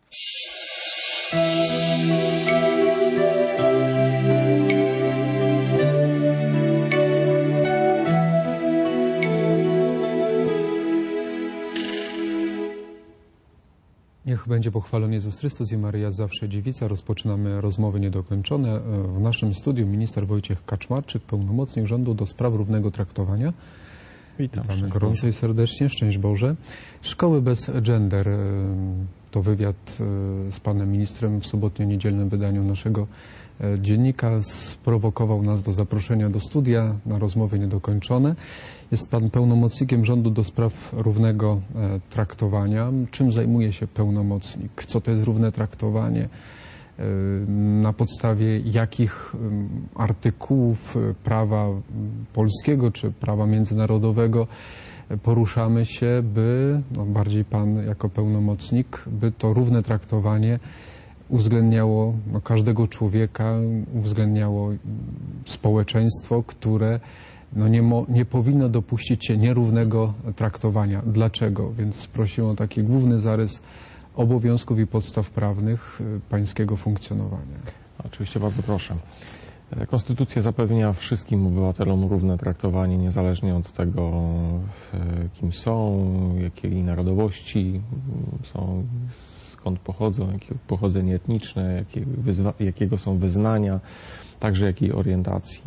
Niech będzie pochwalony Jezus Chrystus i Maryja zawsze dziewica. Rozpoczynamy rozmowy niedokończone. W naszym studiu minister Wojciech Kaczmarczyk, pełnomocnik rządu do spraw równego traktowania. Witamy gorąco i serdecznie. Szczęść Boże. Szkoły bez gender. To wywiad z panem ministrem w sobotnio-niedzielnym wydaniu naszego dziennika. Sprowokował nas do zaproszenia do studia na rozmowy niedokończone. Jest pan pełnomocnikiem rządu do spraw równego traktowania. Czym zajmuje się pełnomocnik? Co to jest równe traktowanie? Na podstawie jakich artykułów prawa polskiego czy prawa międzynarodowego poruszamy się, by, bardziej pan jako pełnomocnik, by to równe traktowanie uwzględniało każdego człowieka, uwzględniało społeczeństwo, które nie powinno dopuścić się nierównego traktowania. Dlaczego? Więc prosimy o taki główny zarys obowiązków i podstaw prawnych pańskiego funkcjonowania. Oczywiście, bardzo proszę. Konstytucja zapewnia wszystkim obywatelom równe traktowanie, niezależnie od tego, kim są, jakiej narodowości są, skąd pochodzą, jakie pochodzenie etniczne, jakiego są wyznania, także jakiej orientacji.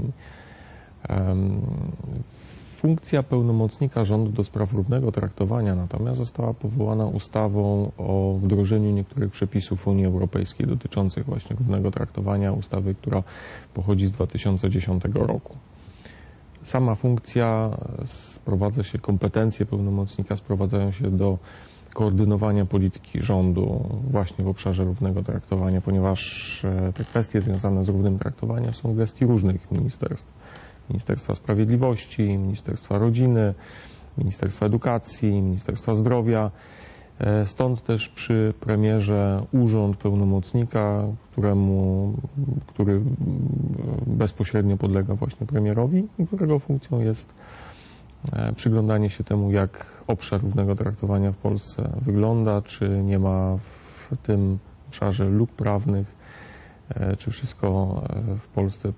Funkcja pełnomocnika rządu do spraw równego traktowania natomiast została powołana ustawą o wdrożeniu niektórych przepisów Unii Europejskiej dotyczących właśnie równego traktowania, ustawy, która pochodzi z 2010 roku. Sama funkcja kompetencje pełnomocnika sprowadzają się do koordynowania polityki rządu właśnie w obszarze równego traktowania, ponieważ te kwestie związane z równym traktowaniem są w gestii różnych ministerstw. Ministerstwa Sprawiedliwości, Ministerstwa Rodziny, Ministerstwa Edukacji, Ministerstwa Zdrowia. Stąd też przy premierze urząd pełnomocnika, który bezpośrednio podlega właśnie premierowi i którego funkcją jest przyglądanie się temu, jak obszar równego traktowania w Polsce wygląda, czy nie ma w tym obszarze luk prawnych, czy wszystko w Polsce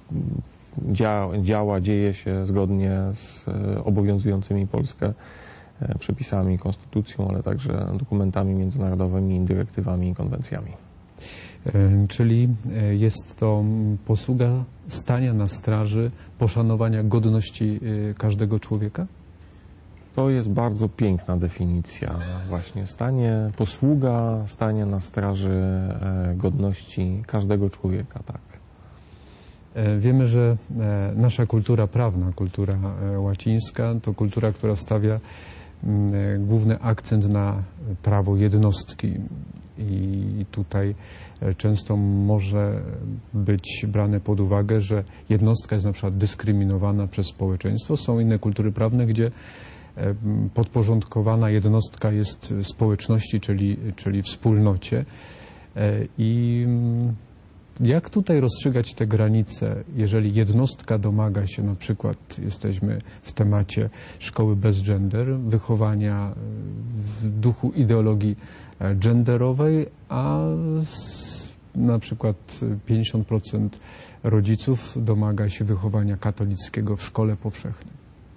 dzieje się zgodnie z obowiązującymi Polskę przepisami, konstytucją, ale także dokumentami międzynarodowymi, dyrektywami i konwencjami. Czyli jest to posługa stania na straży poszanowania godności każdego człowieka? To jest bardzo piękna definicja. Właśnie posługa stania na straży godności każdego człowieka, tak. Wiemy, że nasza kultura prawna, kultura łacińska, to kultura, która stawia główny akcent na prawo jednostki i tutaj często może być brane pod uwagę, że jednostka jest na przykład dyskryminowana przez społeczeństwo. Są inne kultury prawne, gdzie podporządkowana jednostka jest społeczności, czyli wspólnocie. I jak tutaj rozstrzygać te granice, jeżeli jednostka domaga się, na przykład jesteśmy w temacie szkoły bez gender, wychowania w duchu ideologii genderowej, a na przykład 50% rodziców domaga się wychowania katolickiego w szkole powszechnej?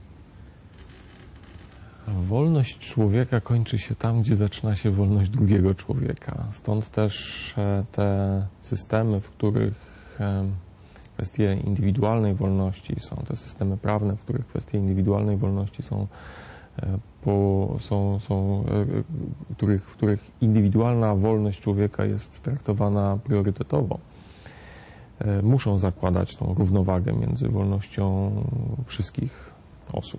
Wolność człowieka kończy się tam, gdzie zaczyna się wolność drugiego człowieka. Stąd też te systemy, w których kwestie indywidualnej wolności są, te systemy prawne, w których kwestie indywidualnej wolności w których indywidualna wolność człowieka jest traktowana priorytetowo, muszą zakładać tą równowagę między wolnością wszystkich osób.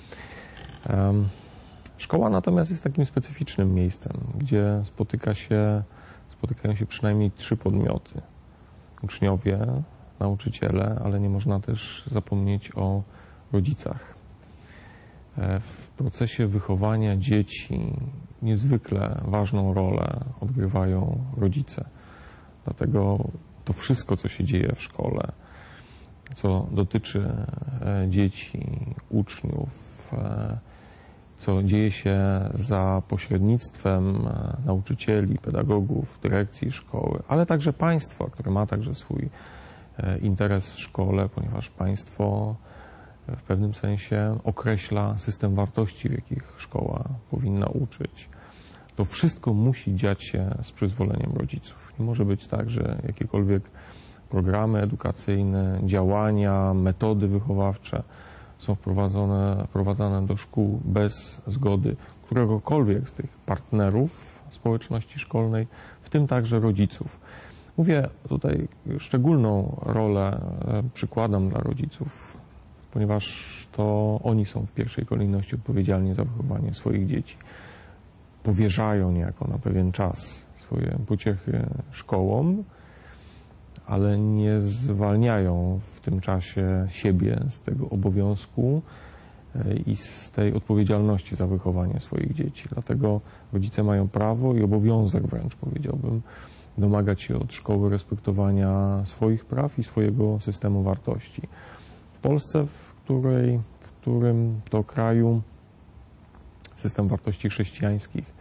Szkoła natomiast jest takim specyficznym miejscem, gdzie spotykają się przynajmniej 3 podmioty. Uczniowie, nauczyciele, ale nie można też zapomnieć o rodzicach. W procesie wychowania dzieci niezwykle ważną rolę odgrywają rodzice. Dlatego to wszystko, co się dzieje w szkole, co dotyczy dzieci, uczniów, co dzieje się za pośrednictwem nauczycieli, pedagogów, dyrekcji szkoły, ale także państwa, które ma także swój interes w szkole, ponieważ państwo w pewnym sensie określa system wartości, w jakich szkoła powinna uczyć. To wszystko musi dziać się z przyzwoleniem rodziców. Nie może być tak, że jakiekolwiek programy edukacyjne, działania, metody wychowawcze są wprowadzane do szkół bez zgody któregokolwiek z tych partnerów społeczności szkolnej, w tym także rodziców. Mówię tutaj szczególną rolę przykładam dla rodziców, ponieważ to oni są w pierwszej kolejności odpowiedzialni za wychowanie swoich dzieci. Powierzają niejako na pewien czas swoje pociechy szkołom, ale nie zwalniają w tym czasie siebie z tego obowiązku i z tej odpowiedzialności za wychowanie swoich dzieci. Dlatego rodzice mają prawo i obowiązek wręcz, powiedziałbym, domagać się od szkoły respektowania swoich praw i swojego systemu wartości. W Polsce, w którym to kraju system wartości chrześcijańskich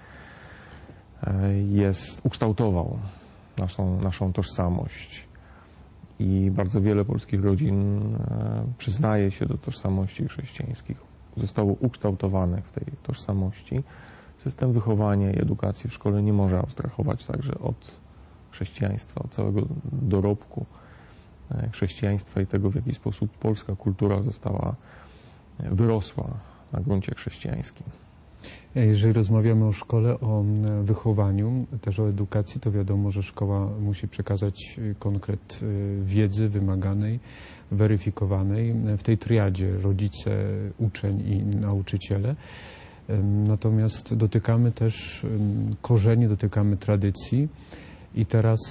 ukształtował naszą tożsamość i bardzo wiele polskich rodzin przyznaje się do tożsamości chrześcijańskich. Zostało ukształtowanych w tej tożsamości. System wychowania i edukacji w szkole nie może abstrahować także od chrześcijaństwa, od całego dorobku chrześcijaństwa i tego, w jaki sposób polska kultura wyrosła na gruncie chrześcijańskim. Jeżeli rozmawiamy o szkole, o wychowaniu, też o edukacji, to wiadomo, że szkoła musi przekazać konkret wiedzy wymaganej, weryfikowanej w tej triadzie rodzice, uczeń i nauczyciele. Natomiast dotykamy też korzeni, dotykamy tradycji i teraz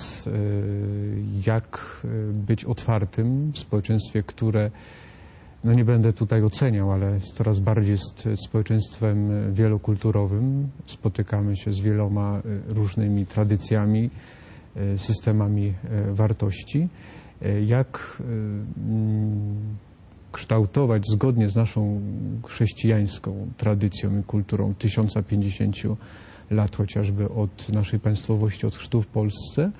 jak być otwartym w społeczeństwie, które no nie będę tutaj oceniał, ale coraz bardziej jest społeczeństwem wielokulturowym. Spotykamy się z wieloma różnymi tradycjami, systemami wartości. Jak kształtować zgodnie z naszą chrześcijańską tradycją i kulturą 1050 lat chociażby od naszej państwowości, od chrztu w Polsce,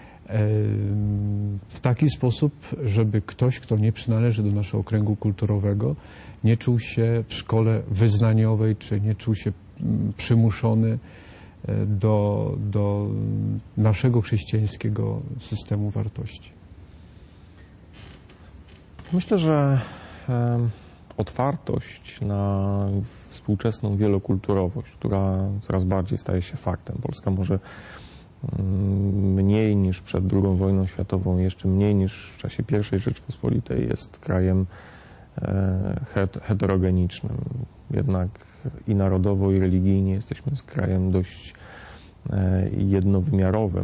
w taki sposób, żeby ktoś, kto nie przynależy do naszego kręgu kulturowego, nie czuł się w szkole wyznaniowej, czy nie czuł się przymuszony do naszego chrześcijańskiego systemu wartości. Myślę, że otwartość na współczesną wielokulturowość, która coraz bardziej staje się faktem. Polska może mniej niż przed II wojną światową, jeszcze mniej niż w czasie I Rzeczpospolitej jest krajem heterogenicznym. Jednak i narodowo, i religijnie jesteśmy krajem dość jednowymiarowym.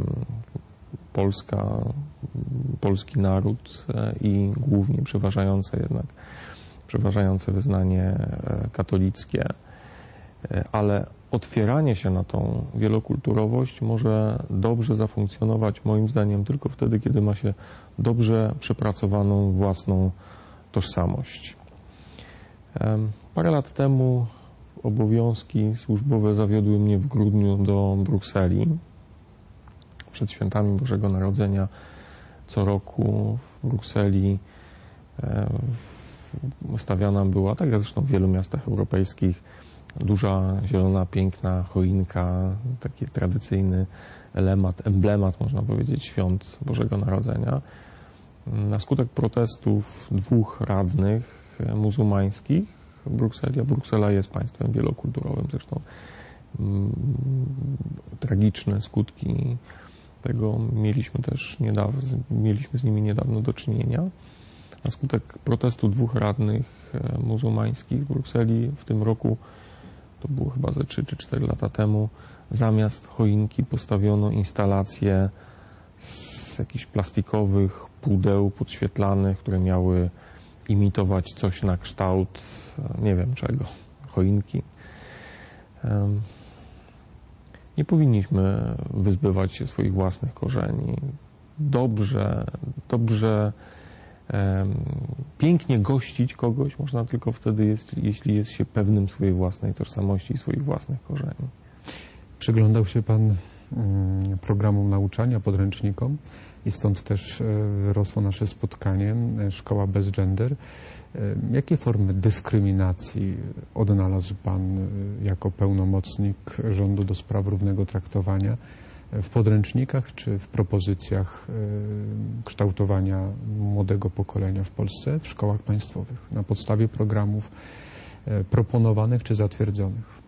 Polski naród i głównie przeważające wyznanie katolickie, ale otwieranie się na tą wielokulturowość może dobrze zafunkcjonować moim zdaniem tylko wtedy, kiedy ma się dobrze przepracowaną własną tożsamość. Parę lat temu obowiązki służbowe zawiodły mnie w grudniu do Brukseli. Przed świętami Bożego Narodzenia co roku w Brukseli stawiana była, tak jak zresztą w wielu miastach europejskich, duża, zielona, piękna choinka, taki tradycyjny emblemat, można powiedzieć, świąt Bożego Narodzenia. Na skutek protestów dwóch radnych muzułmańskich w Brukseli, a Bruksela jest państwem wielokulturowym, zresztą tragiczne skutki tego mieliśmy z nimi niedawno do czynienia. Na skutek protestu dwóch radnych muzułmańskich w Brukseli w tym roku, to było chyba ze 3 czy 4 lata temu, zamiast choinki postawiono instalację z jakichś plastikowych pudeł podświetlanych, które miały imitować coś na kształt, nie wiem czego, choinki. Nie powinniśmy wyzbywać się swoich własnych korzeni. Dobrze Pięknie gościć kogoś można tylko wtedy, jeśli jest się pewnym swojej własnej tożsamości i swoich własnych korzeni. Przyglądał się Pan programom nauczania, podręcznikom i stąd też wyrosło nasze spotkanie Szkoła bez gender. Jakie formy dyskryminacji odnalazł Pan jako pełnomocnik rządu do spraw równego traktowania w podręcznikach czy w propozycjach kształtowania młodego pokolenia w Polsce w szkołach państwowych na podstawie programów proponowanych czy zatwierdzonych?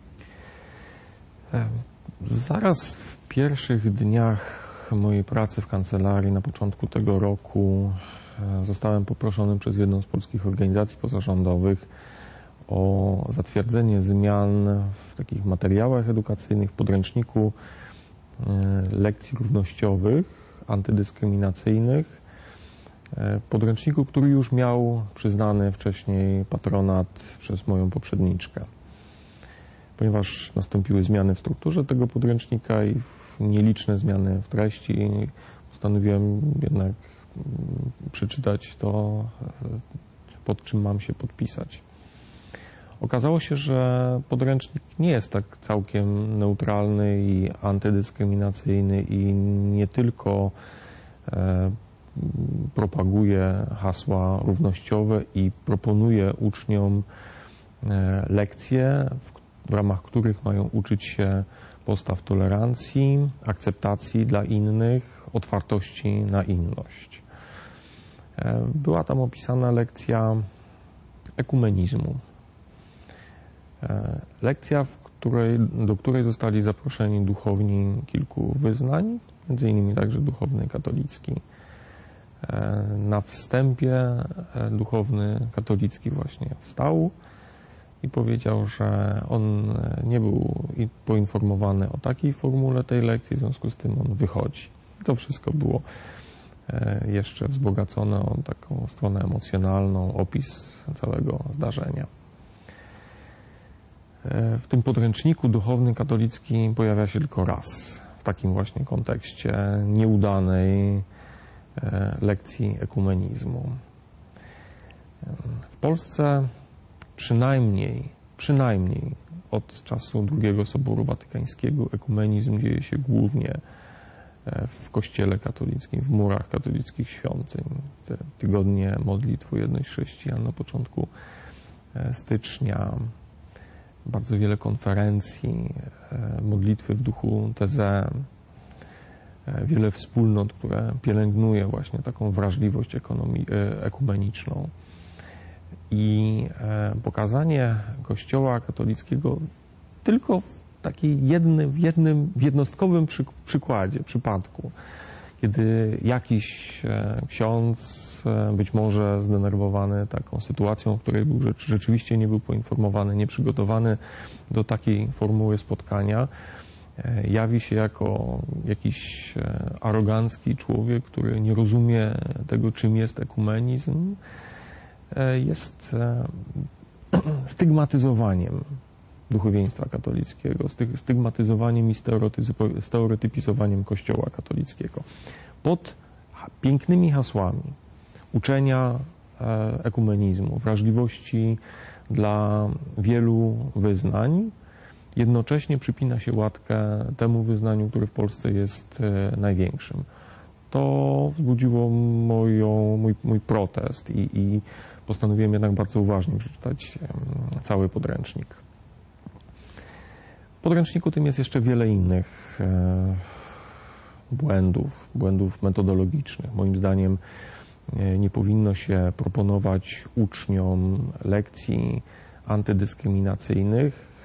Zaraz w pierwszych dniach mojej pracy w kancelarii na początku tego roku zostałem poproszony przez jedną z polskich organizacji pozarządowych o zatwierdzenie zmian w takich materiałach edukacyjnych, podręczniku lekcji równościowych, antydyskryminacyjnych, podręczniku, który już miał przyznany wcześniej patronat przez moją poprzedniczkę. Ponieważ nastąpiły zmiany w strukturze tego podręcznika i nieliczne zmiany w treści, postanowiłem jednak przeczytać to, pod czym mam się podpisać. Okazało się, że podręcznik nie jest tak całkiem neutralny i antydyskryminacyjny i nie tylko propaguje hasła równościowe i proponuje uczniom lekcje, w ramach których mają uczyć się postaw tolerancji, akceptacji dla innych, otwartości na inność. Była tam opisana lekcja ekumenizmu. Lekcja, do której zostali zaproszeni duchowni kilku wyznań, między innymi także duchowny katolicki. Na wstępie duchowny katolicki właśnie wstał i powiedział, że on nie był poinformowany o takiej formule tej lekcji, w związku z tym on wychodzi. I to wszystko było jeszcze wzbogacone o taką stronę emocjonalną, opis całego zdarzenia. W tym podręczniku duchowny katolicki pojawia się tylko raz, w takim właśnie kontekście nieudanej lekcji ekumenizmu. W Polsce przynajmniej od czasu II Soboru Watykańskiego ekumenizm dzieje się głównie w Kościele katolickim, w murach katolickich świątyń. Te tygodnie modlitw o jedność chrześcijan na początku stycznia, bardzo wiele konferencji, modlitwy w duchu Teze, wiele wspólnot, które pielęgnuje właśnie taką wrażliwość ekumeniczną. I pokazanie Kościoła katolickiego tylko w takiej jednostkowym przypadku, kiedy jakiś ksiądz, być może zdenerwowany taką sytuacją, w której rzeczywiście nie był poinformowany, nieprzygotowany do takiej formuły spotkania, jawi się jako jakiś arogancki człowiek, który nie rozumie tego, czym jest ekumenizm, jest stygmatyzowaniem duchowieństwa katolickiego, stygmatyzowaniem i stereotypizowaniem Kościoła katolickiego. Pod pięknymi hasłami uczenia ekumenizmu, wrażliwości dla wielu wyznań, jednocześnie przypina się łatkę temu wyznaniu, które w Polsce jest największym. To wzbudziło mój protest i postanowiłem jednak bardzo uważnie przeczytać cały podręcznik. W podręczniku tym jest jeszcze wiele innych błędów metodologicznych. Moim zdaniem nie powinno się proponować uczniom lekcji antydyskryminacyjnych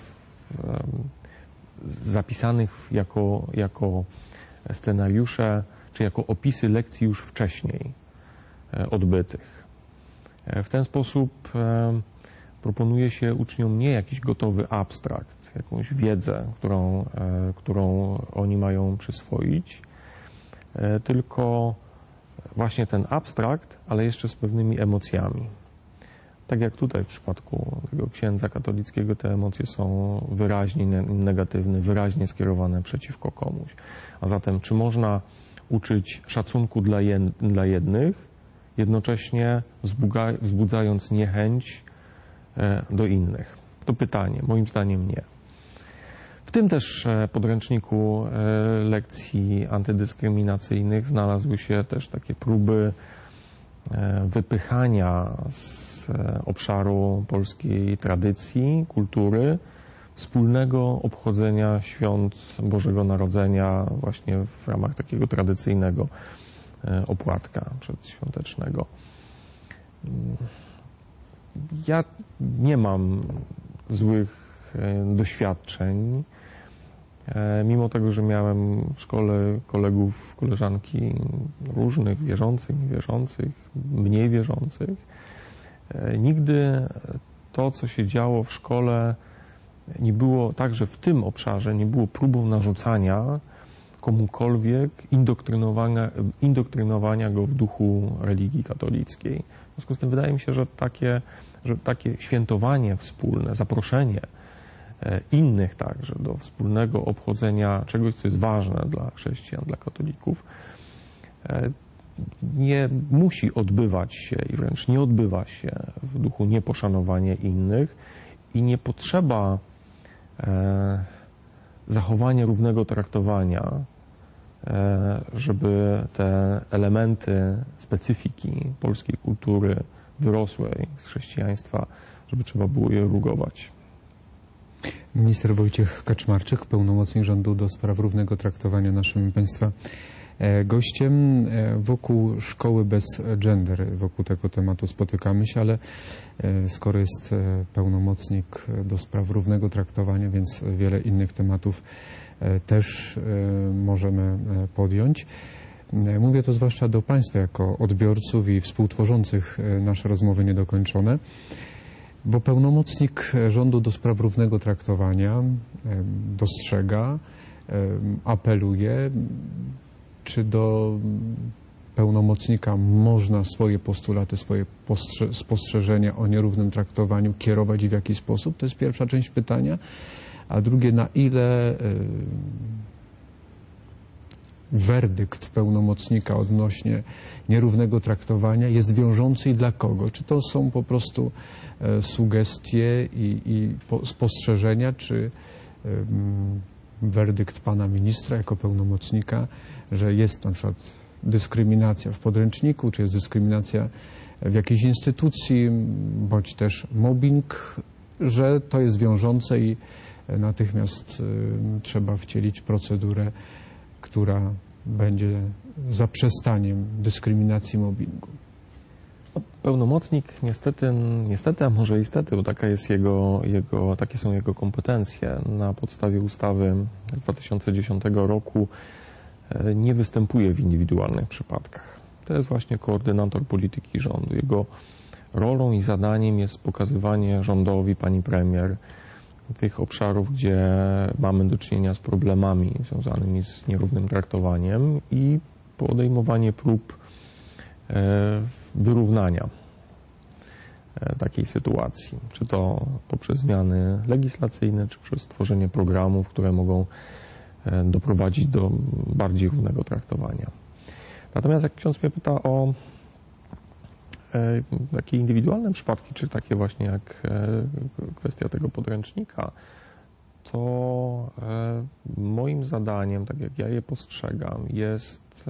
zapisanych jako scenariusze czy jako opisy lekcji już wcześniej odbytych. W ten sposób proponuje się uczniom nie jakiś gotowy abstrakt, jakąś wiedzę, którą oni mają przyswoić, tylko właśnie ten abstrakt, ale jeszcze z pewnymi emocjami. Tak jak tutaj w przypadku tego księdza katolickiego, te emocje są wyraźnie negatywne, wyraźnie skierowane przeciwko komuś. A zatem, czy można uczyć szacunku dla jednych jednocześnie wzbudzając niechęć do innych? To pytanie, moim zdaniem nie. W tym też podręczniku lekcji antydyskryminacyjnych znalazły się też takie próby wypychania z obszaru polskiej tradycji, kultury, wspólnego obchodzenia świąt Bożego Narodzenia właśnie w ramach takiego tradycyjnego opłatka przedświątecznego. Ja nie mam złych doświadczeń, mimo tego, że miałem w szkole kolegów, koleżanki różnych, wierzących, niewierzących, mniej wierzących. Nigdy to, co się działo w szkole, nie było, także w tym obszarze, nie było próbą narzucania komukolwiek indoktrynowania go w duchu religii katolickiej. W związku z tym wydaje mi się, że takie świętowanie wspólne, zaproszenie innych także do wspólnego obchodzenia czegoś, co jest ważne dla chrześcijan, dla katolików, nie musi odbywać się i wręcz nie odbywa się w duchu nieposzanowania innych i nie potrzeba zachowania równego traktowania, żeby te elementy specyfiki polskiej kultury wyrosłej z chrześcijaństwa, żeby trzeba było je rugować. Minister Wojciech Kaczmarczyk, pełnomocnik rządu do spraw równego traktowania, naszym Państwa gościem. Wokół szkoły bez gender, wokół tego tematu spotykamy się, ale skoro jest pełnomocnik do spraw równego traktowania, więc wiele innych tematów też możemy podjąć. Mówię to zwłaszcza do Państwa jako odbiorców i współtworzących nasze rozmowy niedokończone, bo pełnomocnik rządu do spraw równego traktowania dostrzega, apeluje, czy do pełnomocnika można swoje postulaty, swoje spostrzeżenia o nierównym traktowaniu kierować i w jaki sposób? To jest pierwsza część pytania. A drugie, na ile werdykt pełnomocnika odnośnie nierównego traktowania jest wiążący i dla kogo? Czy to są po prostu sugestie i spostrzeżenia, czy werdykt pana ministra jako pełnomocnika, że jest na przykład dyskryminacja w podręczniku, czy jest dyskryminacja w jakiejś instytucji, bądź też mobbing, że to jest wiążące i natychmiast trzeba wcielić procedurę, która będzie zaprzestaniem dyskryminacji, mobbingu. Pełnomocnik niestety, a może istety, bo takie są jego kompetencje. Na podstawie ustawy z 2010 roku nie występuje w indywidualnych przypadkach. To jest właśnie koordynator polityki rządu. Jego rolą i zadaniem jest pokazywanie rządowi, pani premier, tych obszarów, gdzie mamy do czynienia z problemami związanymi z nierównym traktowaniem i podejmowanie prób wyrównania takiej sytuacji, czy to poprzez zmiany legislacyjne, czy przez tworzenie programów, które mogą doprowadzić do bardziej równego traktowania. Natomiast jak ksiądz mnie pyta o takie indywidualne przypadki, czy takie właśnie jak kwestia tego podręcznika, to moim zadaniem, tak jak ja je postrzegam, jest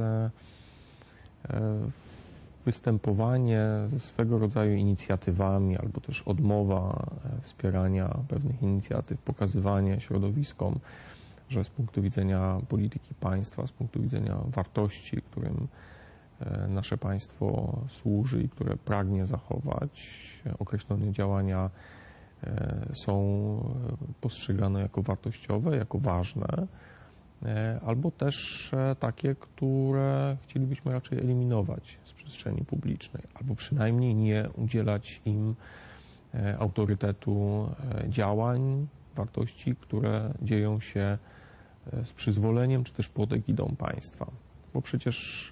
występowanie ze swego rodzaju inicjatywami albo też odmowa wspierania pewnych inicjatyw, pokazywanie środowiskom, że z punktu widzenia polityki państwa, z punktu widzenia wartości, którym nasze państwo służy i które pragnie zachować, określone działania są postrzegane jako wartościowe, jako ważne, albo też takie, które chcielibyśmy raczej eliminować z przestrzeni publicznej, albo przynajmniej nie udzielać im autorytetu działań, wartości, które dzieją się z przyzwoleniem, czy też pod egidą państwa. Bo przecież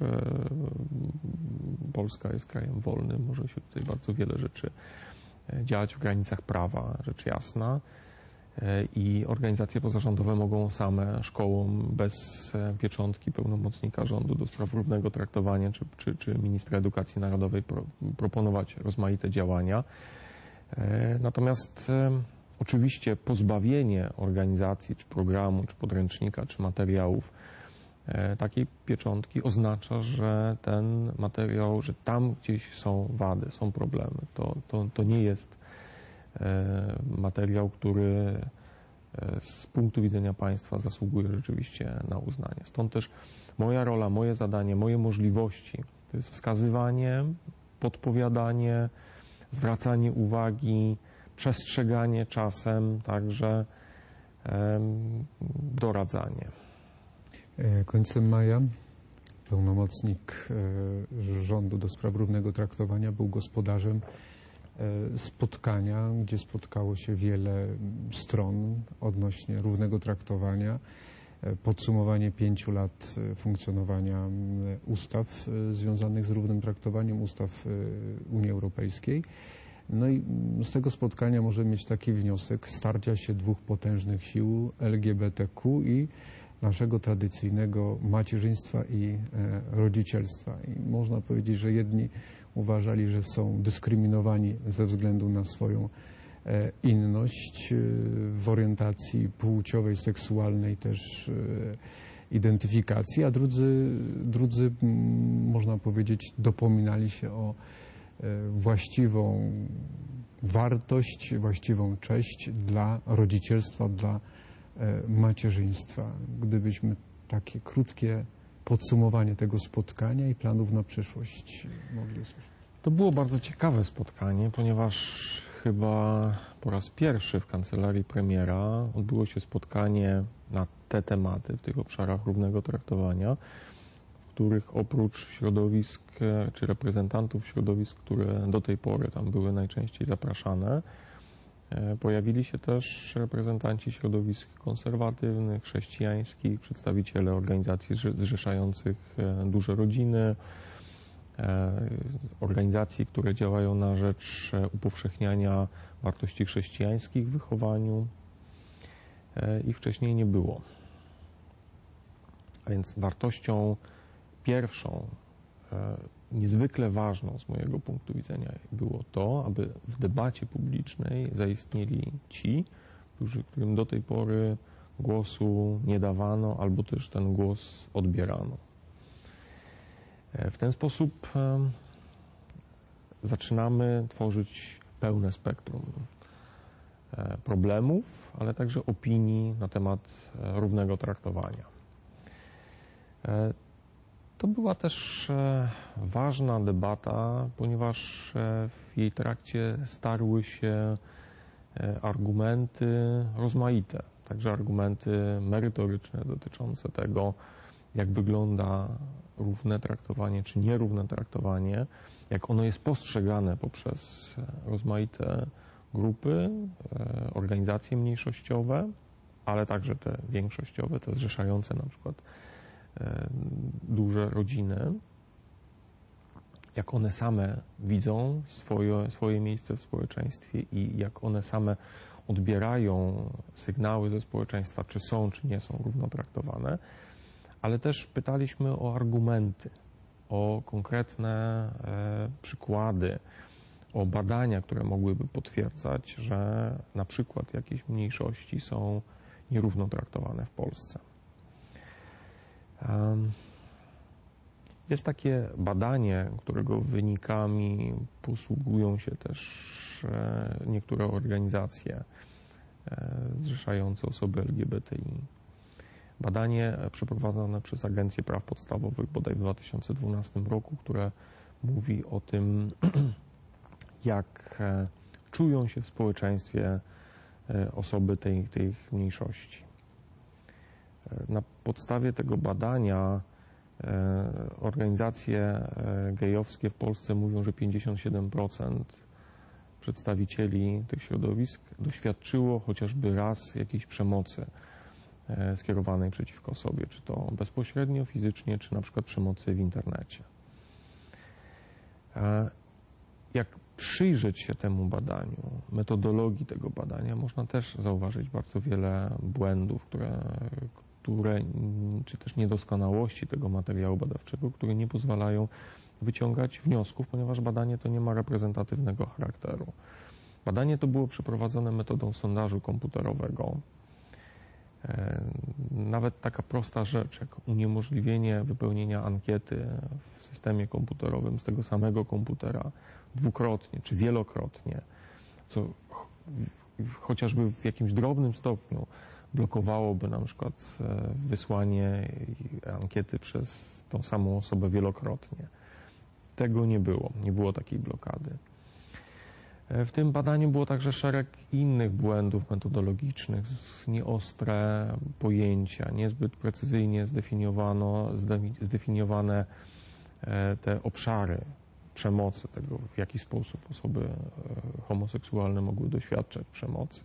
Polska jest krajem wolnym, może się tutaj bardzo wiele rzeczy dziać w granicach prawa, rzecz jasna. i organizacje pozarządowe mogą same szkołom bez pieczątki pełnomocnika rządu do spraw równego traktowania czy ministra edukacji narodowej proponować rozmaite działania. Natomiast oczywiście pozbawienie organizacji, czy programu, czy podręcznika, czy materiałów takiej pieczątki oznacza, że ten materiał, że tam gdzieś są wady, są problemy. To nie jest materiał, który z punktu widzenia państwa zasługuje rzeczywiście na uznanie. Stąd też moja rola, moje zadanie, moje możliwości to jest wskazywanie, podpowiadanie, zwracanie uwagi, przestrzeganie czasem, także doradzanie. Końcem maja pełnomocnik rządu do spraw równego traktowania był gospodarzem spotkania, gdzie spotkało się wiele stron odnośnie równego traktowania, podsumowanie 5 lat funkcjonowania ustaw związanych z równym traktowaniem, ustaw Unii Europejskiej. No i z tego spotkania możemy mieć taki wniosek starcia się dwóch potężnych sił LGBTQ i naszego tradycyjnego macierzyństwa i rodzicielstwa. I można powiedzieć, że jedni uważali, że są dyskryminowani ze względu na swoją inność w orientacji płciowej, seksualnej, też identyfikacji, a drudzy można powiedzieć, dopominali się o właściwą wartość, właściwą cześć dla rodzicielstwa, dla macierzyństwa. Gdybyśmy takie krótkie podsumowanie tego spotkania i planów na przyszłość mogli usłyszeć. To było bardzo ciekawe spotkanie, ponieważ chyba po raz pierwszy w kancelarii premiera odbyło się spotkanie na te tematy, w tych obszarach równego traktowania, w których oprócz środowisk czy reprezentantów środowisk, które do tej pory tam były najczęściej zapraszane, pojawili się też reprezentanci środowisk konserwatywnych, chrześcijańskich, przedstawiciele organizacji zrzeszających duże rodziny, organizacji, które działają na rzecz upowszechniania wartości chrześcijańskich w wychowaniu. Ich wcześniej nie było. A więc wartością pierwszą, niezwykle ważną z mojego punktu widzenia było to, aby w debacie publicznej zaistnieli ci, którym do tej pory głosu nie dawano, albo też ten głos odbierano. W ten sposób zaczynamy tworzyć pełne spektrum problemów, ale także opinii na temat równego traktowania. To była też ważna debata, ponieważ w jej trakcie starły się argumenty rozmaite, także argumenty merytoryczne dotyczące tego, jak wygląda równe traktowanie czy nierówne traktowanie, jak ono jest postrzegane poprzez rozmaite grupy, organizacje mniejszościowe, ale także te większościowe, te zrzeszające na przykład duże rodziny, jak one same widzą swoje miejsce w społeczeństwie i jak one same odbierają sygnały ze społeczeństwa, czy są, czy nie są równo traktowane, ale też pytaliśmy o argumenty, o konkretne przykłady, o badania, które mogłyby potwierdzać, że na przykład jakieś mniejszości są nierówno traktowane w Polsce. Jest takie badanie, którego wynikami posługują się też niektóre organizacje zrzeszające osoby LGBTI. Badanie przeprowadzone przez Agencję Praw Podstawowych bodaj w 2012 roku, które mówi o tym, jak czują się w społeczeństwie osoby tych mniejszości. Na podstawie tego badania organizacje gejowskie w Polsce mówią, że 57% przedstawicieli tych środowisk doświadczyło chociażby raz jakiejś przemocy skierowanej przeciwko sobie, czy to bezpośrednio, fizycznie, czy na przykład przemocy w internecie. Jak przyjrzeć się temu badaniu, metodologii tego badania, można też zauważyć bardzo wiele błędów, czy też niedoskonałości tego materiału badawczego, które nie pozwalają wyciągać wniosków, ponieważ badanie to nie ma reprezentatywnego charakteru. Badanie to było przeprowadzone metodą sondażu komputerowego. Nawet taka prosta rzecz, jak uniemożliwienie wypełnienia ankiety w systemie komputerowym z tego samego komputera dwukrotnie czy wielokrotnie, co chociażby w jakimś drobnym stopniu blokowałoby na przykład wysłanie ankiety przez tą samą osobę wielokrotnie. Tego nie było, nie było takiej blokady. W tym badaniu było także szereg innych błędów metodologicznych, nieostre pojęcia, niezbyt precyzyjnie zdefiniowane te obszary przemocy, tego w jaki sposób osoby homoseksualne mogły doświadczać przemocy.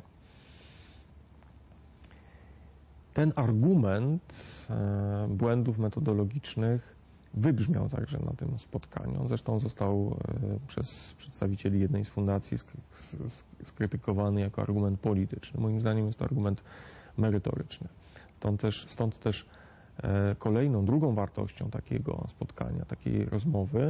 Ten argument błędów metodologicznych wybrzmiał także na tym spotkaniu. Zresztą został przez przedstawicieli jednej z fundacji skrytykowany jako argument polityczny. Moim zdaniem jest to argument merytoryczny. Stąd też kolejną, drugą wartością takiego spotkania, takiej rozmowy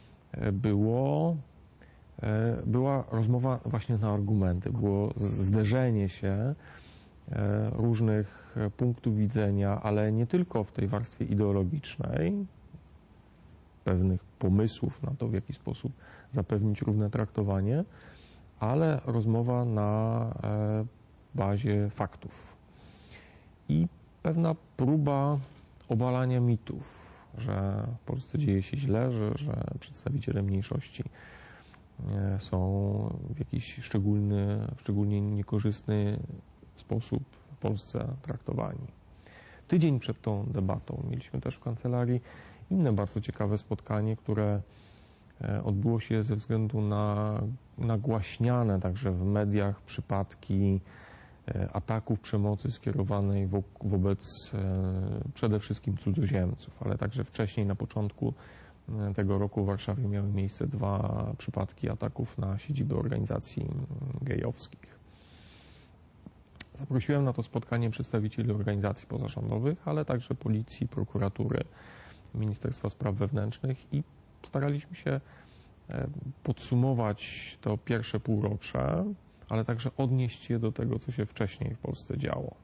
była rozmowa właśnie na argumenty. Było zderzenie się różnych punktów widzenia, ale nie tylko w tej warstwie ideologicznej, pewnych pomysłów na to, w jaki sposób zapewnić równe traktowanie, ale rozmowa na bazie faktów. I pewna próba obalania mitów, że w Polsce dzieje się źle, że przedstawiciele mniejszości są w jakiś szczególnie niekorzystny sposób w Polsce traktowani. Tydzień przed tą debatą mieliśmy też w kancelarii inne bardzo ciekawe spotkanie, które odbyło się ze względu na nagłaśniane także w mediach przypadki ataków przemocy skierowanej wobec przede wszystkim cudzoziemców, ale także wcześniej na początku tego roku w Warszawie miały miejsce 2 przypadki ataków na siedziby organizacji gejowskich. Zaprosiłem na to spotkanie przedstawicieli organizacji pozarządowych, ale także policji, prokuratury, Ministerstwa Spraw Wewnętrznych i staraliśmy się podsumować to pierwsze półrocze, ale także odnieść je do tego, co się wcześniej w Polsce działo.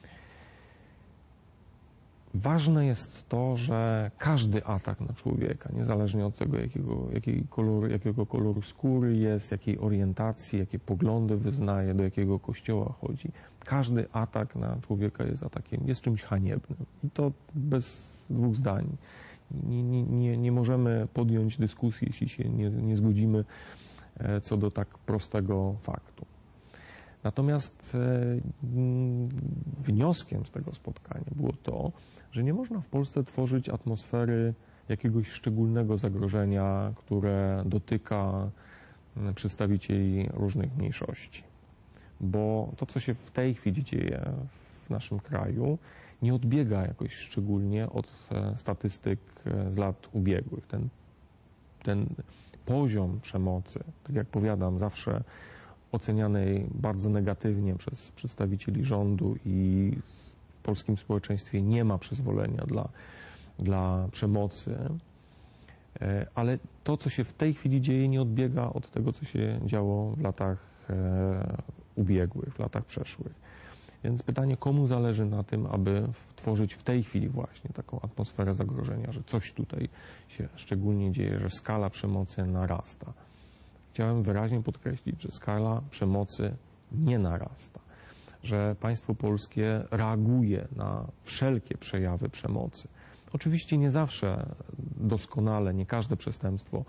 Ważne jest to, że każdy atak na człowieka, niezależnie od tego, jakiego koloru skóry jest, jakiej orientacji, jakie poglądy wyznaje, do jakiego kościoła chodzi, każdy atak na człowieka jest czymś haniebnym. I to bez 2 zdań. Nie możemy podjąć dyskusji, jeśli się nie zgodzimy co do tak prostego faktu. Natomiast wnioskiem z tego spotkania było to, że nie można w Polsce tworzyć atmosfery jakiegoś szczególnego zagrożenia, które dotyka przedstawicieli różnych mniejszości. Bo to, co się w tej chwili dzieje w naszym kraju, nie odbiega jakoś szczególnie od statystyk z lat ubiegłych. Ten poziom przemocy, tak jak powiadam, zawsze ocenianej bardzo negatywnie przez przedstawicieli rządu i w polskim społeczeństwie nie ma przyzwolenia dla przemocy, ale to, co się w tej chwili dzieje, nie odbiega od tego, co się działo w latach ubiegłych, w latach przeszłych. Więc pytanie, komu zależy na tym, aby tworzyć w tej chwili właśnie taką atmosferę zagrożenia, że coś tutaj się szczególnie dzieje, że skala przemocy narasta. Chciałem wyraźnie podkreślić, że skala przemocy nie narasta, że państwo polskie reaguje na wszelkie przejawy przemocy. Oczywiście nie zawsze doskonale, nie każde przestępstwo,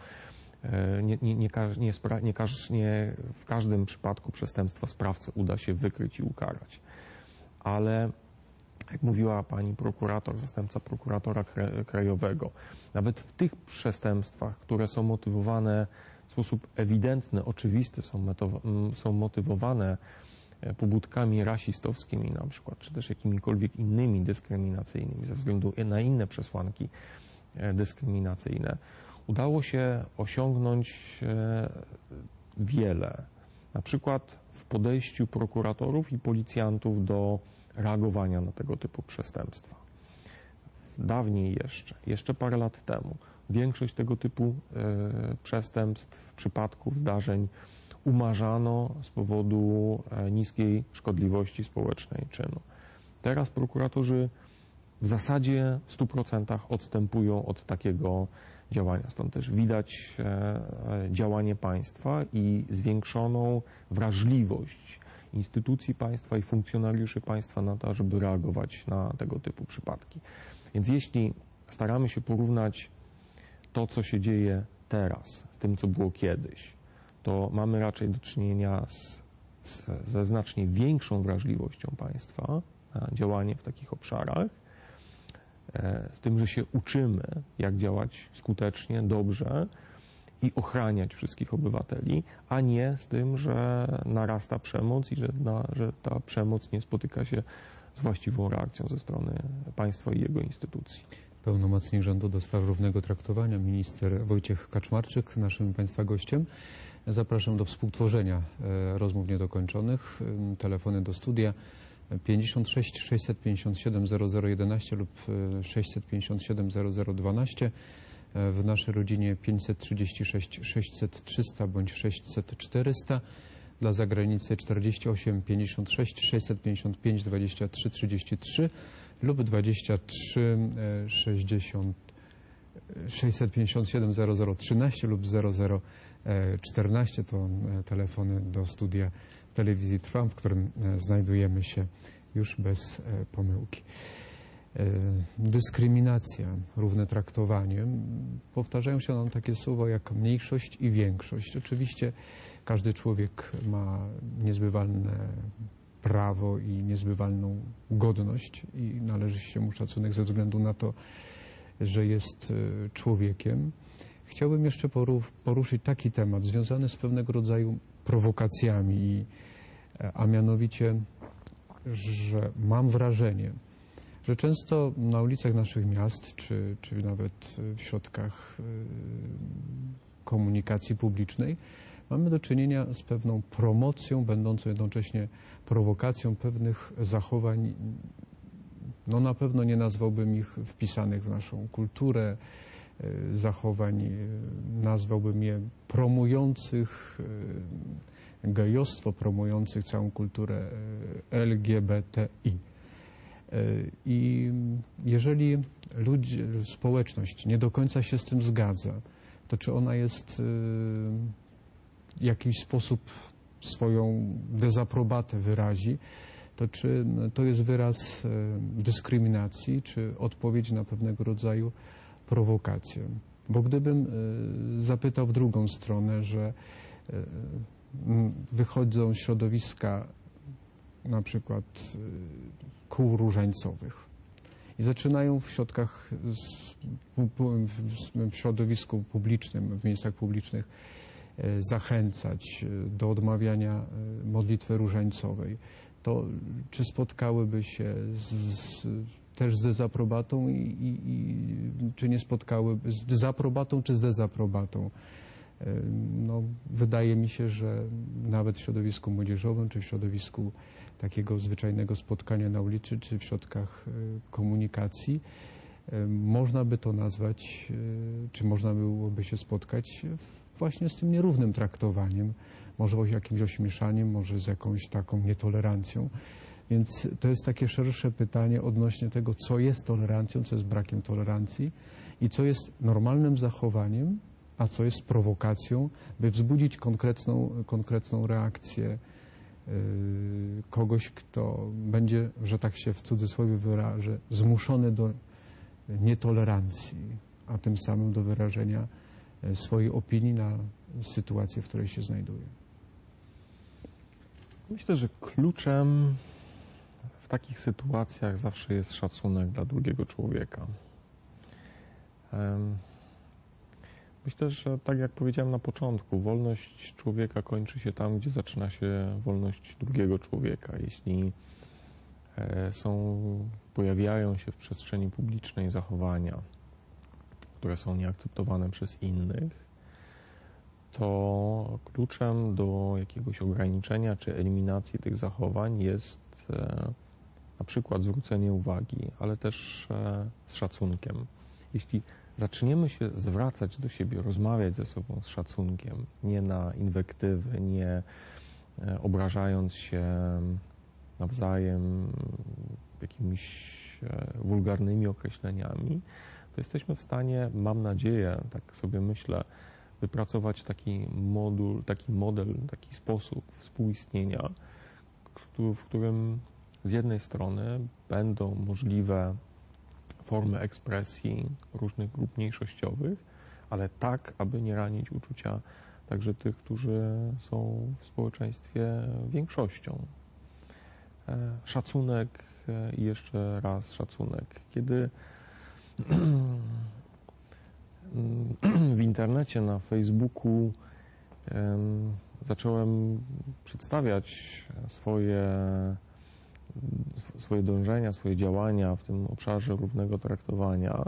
nie w każdym przypadku przestępstwa sprawcę uda się wykryć i ukarać. Ale jak mówiła pani prokurator, zastępca prokuratora krajowego, nawet w tych przestępstwach, które są motywowane w sposób ewidentny, oczywisty, są motywowane pobudkami rasistowskimi na przykład, czy też jakimikolwiek innymi dyskryminacyjnymi ze względu na inne przesłanki dyskryminacyjne, udało się osiągnąć wiele. Na przykład w podejściu prokuratorów i policjantów do reagowania na tego typu przestępstwa. Dawniej jeszcze parę lat temu, większość tego typu przestępstw, przypadków, zdarzeń umarzano z powodu niskiej szkodliwości społecznej czynu. Teraz prokuratorzy w zasadzie w 100% odstępują od takiego działania. Stąd też widać działanie państwa i zwiększoną wrażliwość instytucji państwa i funkcjonariuszy państwa na to, żeby reagować na tego typu przypadki. Więc jeśli staramy się porównać to, co się dzieje teraz z tym, co było kiedyś, to mamy raczej do czynienia ze znacznie większą wrażliwością państwa na działanie w takich obszarach, z tym, że się uczymy, jak działać skutecznie, dobrze i ochraniać wszystkich obywateli, a nie z tym, że narasta przemoc i że ta przemoc nie spotyka się z właściwą reakcją ze strony państwa i jego instytucji. Pełnomocnik rządu do spraw równego traktowania, minister Wojciech Kaczmarczyk, naszym państwa gościem. Zapraszam do współtworzenia rozmów niedokończonych. Telefony do studia 56 657 0011 lub 657 0012. W naszej rodzinie 536 600 300 bądź 600 400. Dla zagranicy 48 56 655 23 33 lub 23 60 657 0013 lub 0014 to telefony do studia telewizji Trwam, w którym znajdujemy się już bez pomyłki. Dyskryminacja, równe traktowanie. Powtarzają się nam takie słowa jak mniejszość i większość. Oczywiście każdy człowiek ma niezbywalne prawo i niezbywalną godność i należy się mu szacunek ze względu na to, że jest człowiekiem. Chciałbym jeszcze poruszyć taki temat związany z pewnego rodzaju prowokacjami, a mianowicie, że mam wrażenie, że często na ulicach naszych miast, czy nawet w środkach komunikacji publicznej mamy do czynienia z pewną promocją, będącą jednocześnie prowokacją pewnych zachowań, no na pewno nie nazwałbym ich wpisanych w naszą kulturę, zachowań, nazwałbym je promujących gejostwo, promujących całą kulturę LGBTI. I jeżeli społeczność nie do końca się z tym zgadza, to czy ona jest w jakiś sposób swoją dezaprobatę wyrazi, to czy to jest wyraz dyskryminacji, czy odpowiedź na pewnego rodzaju prowokację. Bo gdybym zapytał w drugą stronę, że wychodzą środowiska na przykład kół różańcowych i zaczynają w środowisku publicznym, w miejscach publicznych zachęcać do odmawiania modlitwy różańcowej, to czy spotkałyby się też z dezaprobatą czy nie spotkały z dezaprobatą czy z dezaprobatą? No, wydaje mi się, że nawet w środowisku młodzieżowym, czy w środowisku takiego zwyczajnego spotkania na ulicy, czy w środkach komunikacji, można by to nazwać, czy można byłoby się spotkać właśnie z tym nierównym traktowaniem, może jakimś ośmieszaniem, może z jakąś taką nietolerancją. Więc to jest takie szersze pytanie odnośnie tego, co jest tolerancją, co jest brakiem tolerancji i co jest normalnym zachowaniem, a co jest prowokacją, by wzbudzić konkretną reakcję kogoś, kto będzie, że tak się w cudzysłowie wyrażę, zmuszony do nietolerancji, a tym samym do wyrażenia swojej opinii na sytuację, w której się znajduje. Myślę, że kluczem w takich sytuacjach zawsze jest szacunek dla drugiego człowieka. Myślę, że tak jak powiedziałem na początku, wolność człowieka kończy się tam, gdzie zaczyna się wolność drugiego człowieka. Jeśli pojawiają się w przestrzeni publicznej zachowania, które są nieakceptowane przez innych, to kluczem do jakiegoś ograniczenia czy eliminacji tych zachowań jest na przykład zwrócenie uwagi, ale też z szacunkiem. Jeśli zaczniemy się zwracać do siebie, rozmawiać ze sobą z szacunkiem, nie na inwektywy, nie obrażając się nawzajem jakimiś wulgarnymi określeniami, to jesteśmy w stanie, mam nadzieję, tak sobie myślę, wypracować taki model, taki sposób współistnienia, w którym z jednej strony będą możliwe formy ekspresji różnych grup mniejszościowych, ale tak, aby nie ranić uczucia także tych, którzy są w społeczeństwie większością. Szacunek i jeszcze raz szacunek. Kiedy w internecie, na Facebooku zacząłem przedstawiać swoje dążenia, swoje działania w tym obszarze równego traktowania,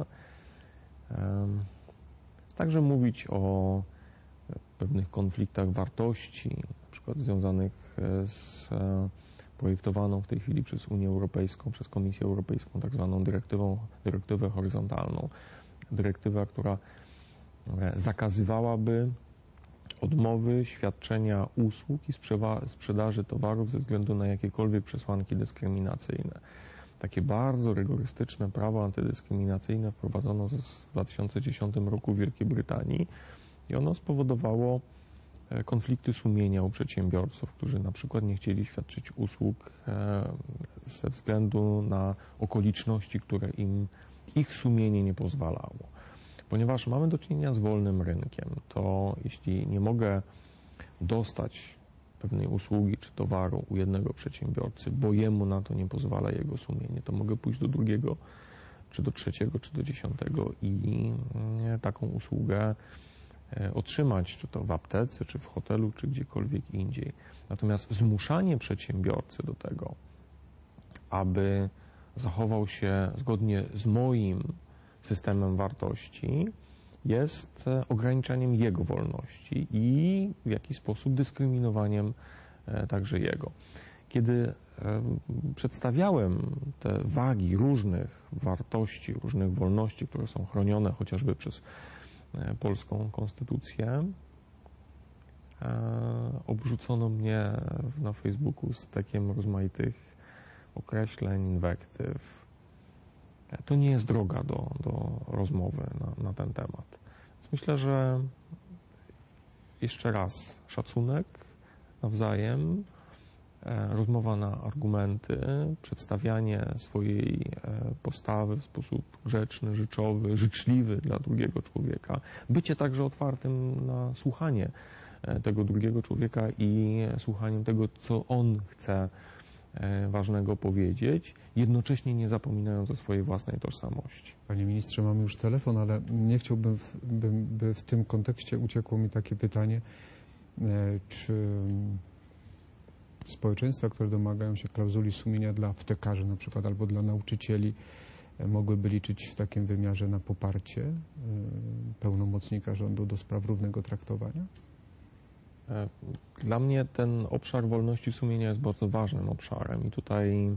także mówić o pewnych konfliktach wartości, na przykład związanych z projektowaną w tej chwili przez Unię Europejską, przez Komisję Europejską tak zwaną dyrektywę horyzontalną. Dyrektywa, która zakazywałaby odmowy świadczenia usług i sprzedaży towarów ze względu na jakiekolwiek przesłanki dyskryminacyjne. Takie bardzo rygorystyczne prawo antydyskryminacyjne wprowadzono w 2010 roku w Wielkiej Brytanii i ono spowodowało konflikty sumienia u przedsiębiorców, którzy na przykład nie chcieli świadczyć usług ze względu na okoliczności, które ich sumienie nie pozwalało. Ponieważ mamy do czynienia z wolnym rynkiem, to jeśli nie mogę dostać pewnej usługi czy towaru u jednego przedsiębiorcy, bo jemu na to nie pozwala jego sumienie, to mogę pójść do drugiego, czy do trzeciego, czy do 10 i taką usługę otrzymać, czy to w aptece, czy w hotelu, czy gdziekolwiek indziej. Natomiast zmuszanie przedsiębiorcy do tego, aby zachował się zgodnie z moim systemem wartości, jest ograniczaniem jego wolności i w jakiś sposób dyskryminowaniem także jego. Kiedy przedstawiałem te wagi różnych wartości, różnych wolności, które są chronione chociażby przez polską konstytucję, obrzucono mnie na Facebooku stekiem rozmaitych określeń, inwektyw. To nie jest droga do rozmowy na ten temat. Więc myślę, że jeszcze raz szacunek nawzajem, rozmowa na argumenty, przedstawianie swojej postawy w sposób grzeczny, rzeczowy, życzliwy dla drugiego człowieka, bycie także otwartym na słuchanie tego drugiego człowieka i słuchaniem tego, co on chce ważnego powiedzieć, jednocześnie nie zapominając o swojej własnej tożsamości. Panie ministrze, mamy już telefon, ale nie chciałbym, by w tym kontekście uciekło mi takie pytanie, czy społeczeństwa, które domagają się klauzuli sumienia dla aptekarzy na przykład albo dla nauczycieli, mogłyby liczyć w takim wymiarze na poparcie pełnomocnika rządu do spraw równego traktowania? Dla mnie ten obszar wolności sumienia jest bardzo ważnym obszarem i tutaj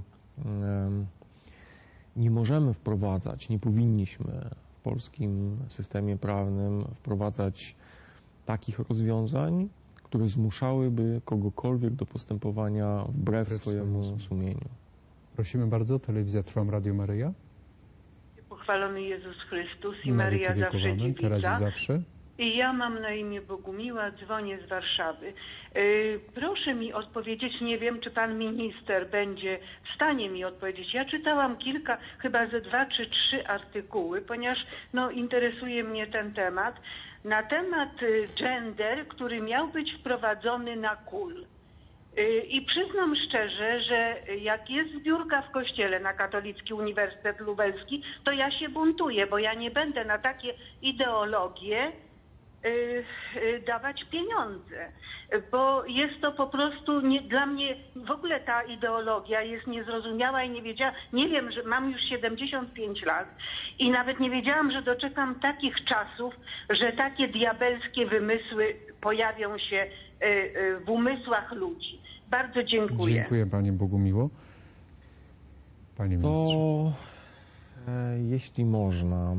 nie możemy wprowadzać, nie powinniśmy w polskim systemie prawnym wprowadzać takich rozwiązań, które zmuszałyby kogokolwiek do postępowania wbrew swojemu sumieniu. Prosimy bardzo, telewizja Trwam, Radio Maryja. Pochwalony Jezus Chrystus i Maryja zawsze dziewica. Teraz i zawsze. I ja mam na imię Bogumiła, dzwonię z Warszawy. Proszę mi odpowiedzieć, nie wiem, czy pan minister będzie w stanie mi odpowiedzieć. Ja czytałam kilka, chyba ze 2 czy 3 artykuły, ponieważ interesuje mnie ten temat. Na temat gender, który miał być wprowadzony na KUL. I przyznam szczerze, że jak jest zbiórka w kościele na Katolicki Uniwersytet Lubelski, to ja się buntuję, bo ja nie będę na takie ideologie dawać pieniądze, bo jest to po prostu dla mnie w ogóle ta ideologia jest niezrozumiała i nie wiedziałam, nie wiem, że mam już 75 lat i nawet nie wiedziałam, że doczekam takich czasów, że takie diabelskie wymysły pojawią się w umysłach ludzi. Bardzo dziękuję. Dziękuję Pani Bogumiło. Panie ministrze. To jeśli można,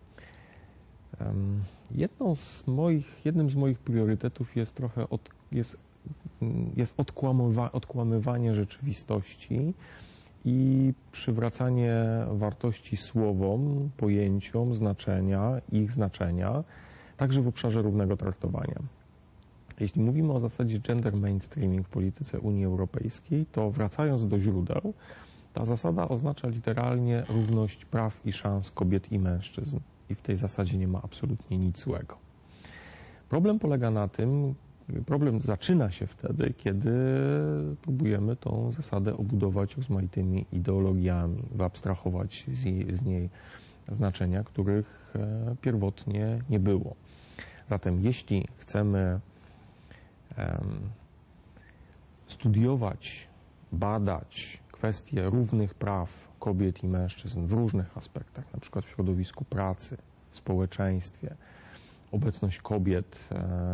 jednym z moich priorytetów jest trochę odkłamywanie rzeczywistości i przywracanie wartości słowom, pojęciom, ich znaczenia, także w obszarze równego traktowania. Jeśli mówimy o zasadzie gender mainstreaming w polityce Unii Europejskiej, to wracając do źródeł, ta zasada oznacza literalnie równość praw i szans kobiet i mężczyzn i w tej zasadzie nie ma absolutnie nic złego. Problem zaczyna się wtedy, kiedy próbujemy tą zasadę obudować rozmaitymi ideologiami, wyabstrahować z niej znaczenia, których pierwotnie nie było. Zatem jeśli chcemy studiować, badać kwestie równych praw kobiet i mężczyzn w różnych aspektach, na przykład w środowisku pracy, w społeczeństwie, obecność kobiet,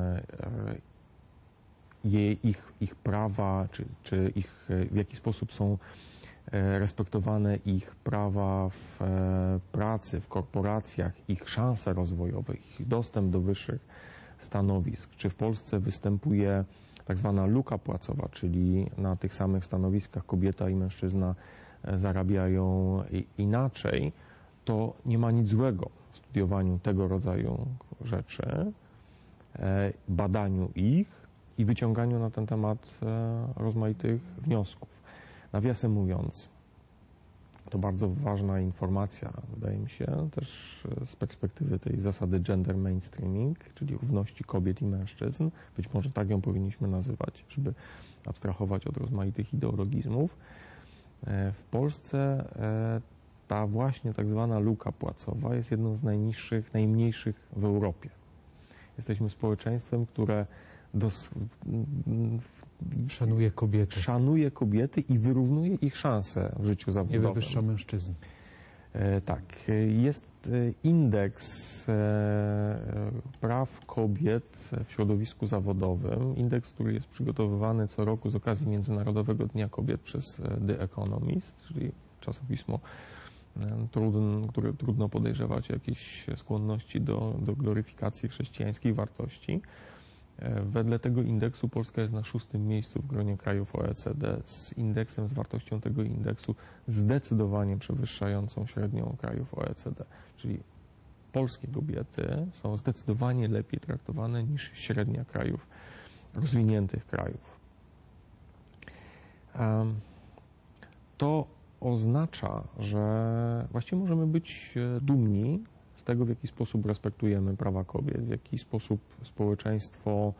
ich prawa, czy w jaki sposób są respektowane ich prawa w pracy, w korporacjach, ich szanse rozwojowe, ich dostęp do wyższych stanowisk, czy w Polsce występuje tak zwana luka płacowa, czyli na tych samych stanowiskach kobieta i mężczyzna zarabiają inaczej, to nie ma nic złego w studiowaniu tego rodzaju rzeczy, badaniu ich i wyciąganiu na ten temat rozmaitych wniosków. Nawiasem mówiąc, to bardzo ważna informacja, wydaje mi się, też z perspektywy tej zasady gender mainstreaming, czyli równości kobiet i mężczyzn. Być może tak ją powinniśmy nazywać, żeby abstrahować od rozmaitych ideologizmów. W Polsce ta właśnie tak zwana luka płacowa jest jedną z najmniejszych w Europie. Jesteśmy społeczeństwem, które szanuje kobiety i wyrównuje ich szanse w życiu zawodowym. Nie wywyższa mężczyzn. Tak. Jest indeks praw kobiet w środowisku zawodowym. Indeks, który jest przygotowywany co roku z okazji Międzynarodowego Dnia Kobiet przez The Economist, czyli czasopismo, które trudno podejrzewać jakieś skłonności do gloryfikacji chrześcijańskich wartości. Wedle tego indeksu Polska jest na 6. miejscu w gronie krajów OECD z wartością tego indeksu zdecydowanie przewyższającą średnią krajów OECD. Czyli polskie kobiety są zdecydowanie lepiej traktowane niż średnia krajów, rozwiniętych krajów. To oznacza, że właściwie możemy być dumni z tego, w jaki sposób respektujemy prawa kobiet, w jaki sposób społeczeństwo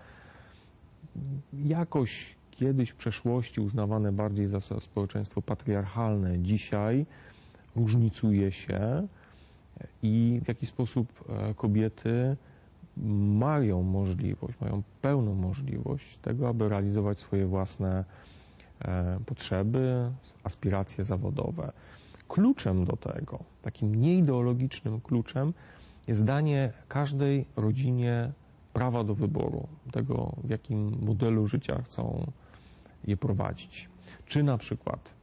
jakoś kiedyś w przeszłości uznawane bardziej za społeczeństwo patriarchalne, dzisiaj różnicuje się i w jaki sposób kobiety mają pełną możliwość tego, aby realizować swoje własne potrzeby, aspiracje zawodowe. Kluczem do tego, takim nieideologicznym kluczem, jest danie każdej rodzinie prawa do wyboru tego, w jakim modelu życia chcą je prowadzić. Czy na przykład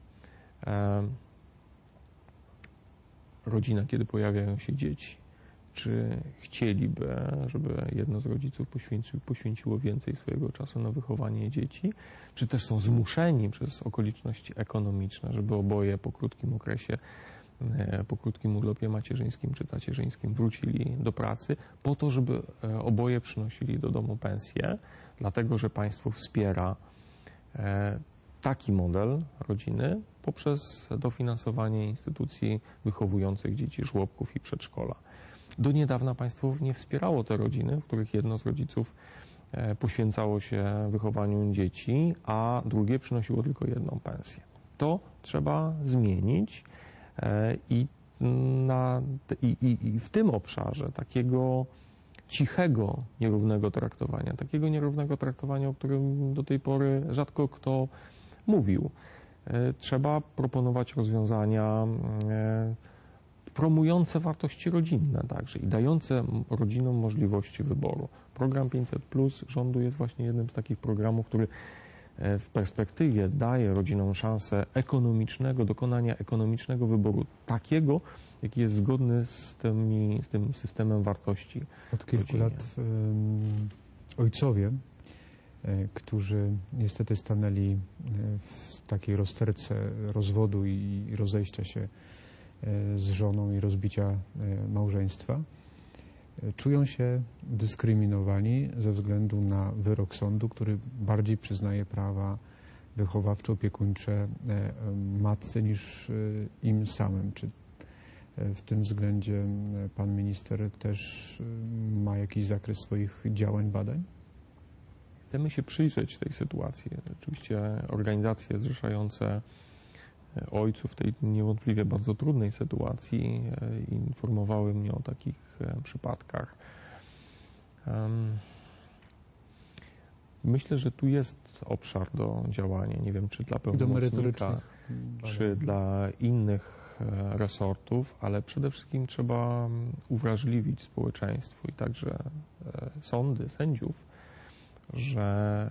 rodzina, kiedy pojawiają się dzieci, czy chcieliby, żeby jedno z rodziców poświęciło więcej swojego czasu na wychowanie dzieci, czy też są zmuszeni przez okoliczności ekonomiczne, żeby oboje po krótkim okresie, po krótkim urlopie macierzyńskim czy tacierzyńskim wrócili do pracy, po to, żeby oboje przynosili do domu pensję, dlatego że państwo wspiera taki model rodziny poprzez dofinansowanie instytucji wychowujących dzieci, żłobków i przedszkola. Do niedawna państwo nie wspierało te rodziny, w których jedno z rodziców poświęcało się wychowaniu dzieci, a drugie przynosiło tylko jedną pensję. To trzeba zmienić i w tym obszarze takiego cichego, nierównego traktowania, takiego nierównego traktowania, o którym do tej pory rzadko kto mówił. Trzeba proponować rozwiązania promujące wartości rodzinne także i dające rodzinom możliwości wyboru. Program 500+ rządu jest właśnie jednym z takich programów, który w perspektywie daje rodzinom szansę dokonania ekonomicznego wyboru, takiego, jaki jest zgodny z tym systemem wartości. Od kilku lat ojcowie, którzy niestety stanęli w takiej rozterce rozwodu i rozejścia się z żoną i rozbicia małżeństwa, czują się dyskryminowani ze względu na wyrok sądu, który bardziej przyznaje prawa wychowawczo-opiekuńcze matce niż im samym. Czy w tym względzie pan minister też ma jakiś zakres swoich działań, badań? Chcemy się przyjrzeć tej sytuacji. Oczywiście organizacje zrzeszające ojców w tej niewątpliwie bardzo trudnej sytuacji informowały mnie o takich przypadkach. Myślę, że tu jest obszar do działania. Nie wiem, czy dla pełnomocnika, czy dla innych resortów, ale przede wszystkim trzeba uwrażliwić społeczeństwo i także sądy, sędziów, że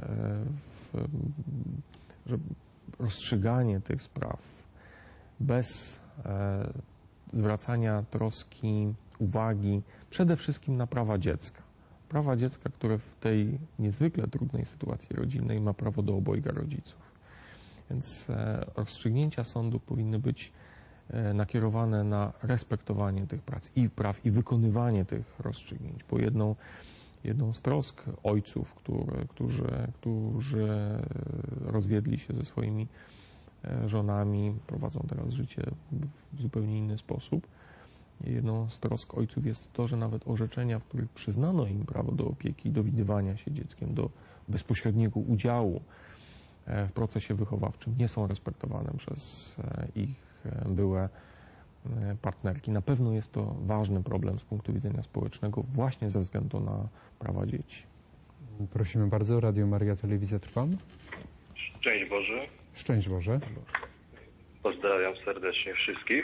rozstrzyganie tych spraw bez zwracania troski, uwagi przede wszystkim na prawa dziecka. Prawa dziecka, które w tej niezwykle trudnej sytuacji rodzinnej ma prawo do obojga rodziców. Więc rozstrzygnięcia sądu powinny być nakierowane na respektowanie tych praw i wykonywanie tych rozstrzygnięć, bo jedną z trosk ojców, którzy rozwiedli się ze swoimi żonami, prowadzą teraz życie w zupełnie inny sposób. Jedną z trosk ojców jest to, że nawet orzeczenia, w których przyznano im prawo do opieki, do widywania się dzieckiem, do bezpośredniego udziału w procesie wychowawczym, nie są respektowane przez ich byłe partnerki. Na pewno jest to ważny problem z punktu widzenia społecznego właśnie ze względu na prawa dzieci. Prosimy bardzo. Radio Maria, Telewizja Trwam. Szczęść Boże. Szczęść Boże. Pozdrawiam serdecznie wszystkich.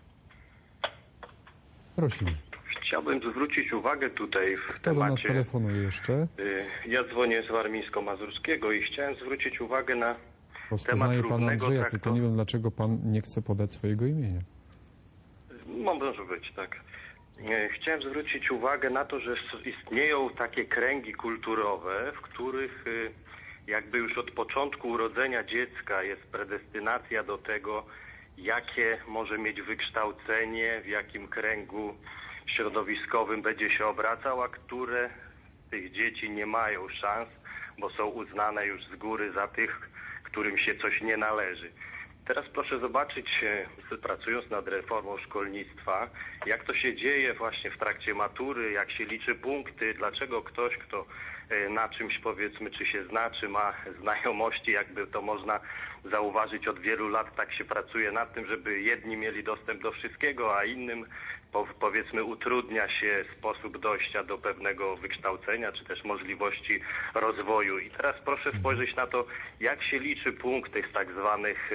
Prosimy. Chciałbym zwrócić uwagę tutaj w Kto do nas temacie... telefonuje jeszcze? Ja dzwonię z Warmińsko-Mazurskiego i chciałem zwrócić uwagę na temat Rozpoznaje pan równego Andrzeja, tylko nie wiem, dlaczego pan nie chce podać swojego imienia. Może być, tak. Chciałem zwrócić uwagę na to, że istnieją takie kręgi kulturowe, w których jakby już od początku urodzenia dziecka jest predestynacja do tego, jakie może mieć wykształcenie, w jakim kręgu środowiskowym będzie się obracał, a które tych dzieci nie mają szans, bo są uznane już z góry za tych, którym się coś nie należy. Teraz proszę zobaczyć, pracując nad reformą szkolnictwa, jak to się dzieje właśnie w trakcie matury, jak się liczy punkty, dlaczego ktoś, kto na czymś powiedzmy, czy się zna, czy ma znajomości, jakby to można zauważyć od wielu lat, tak się pracuje nad tym, żeby jedni mieli dostęp do wszystkiego, a innym powiedzmy utrudnia się sposób dojścia do pewnego wykształcenia, czy też możliwości rozwoju. I teraz proszę spojrzeć na to, jak się liczy punkty z tak zwanych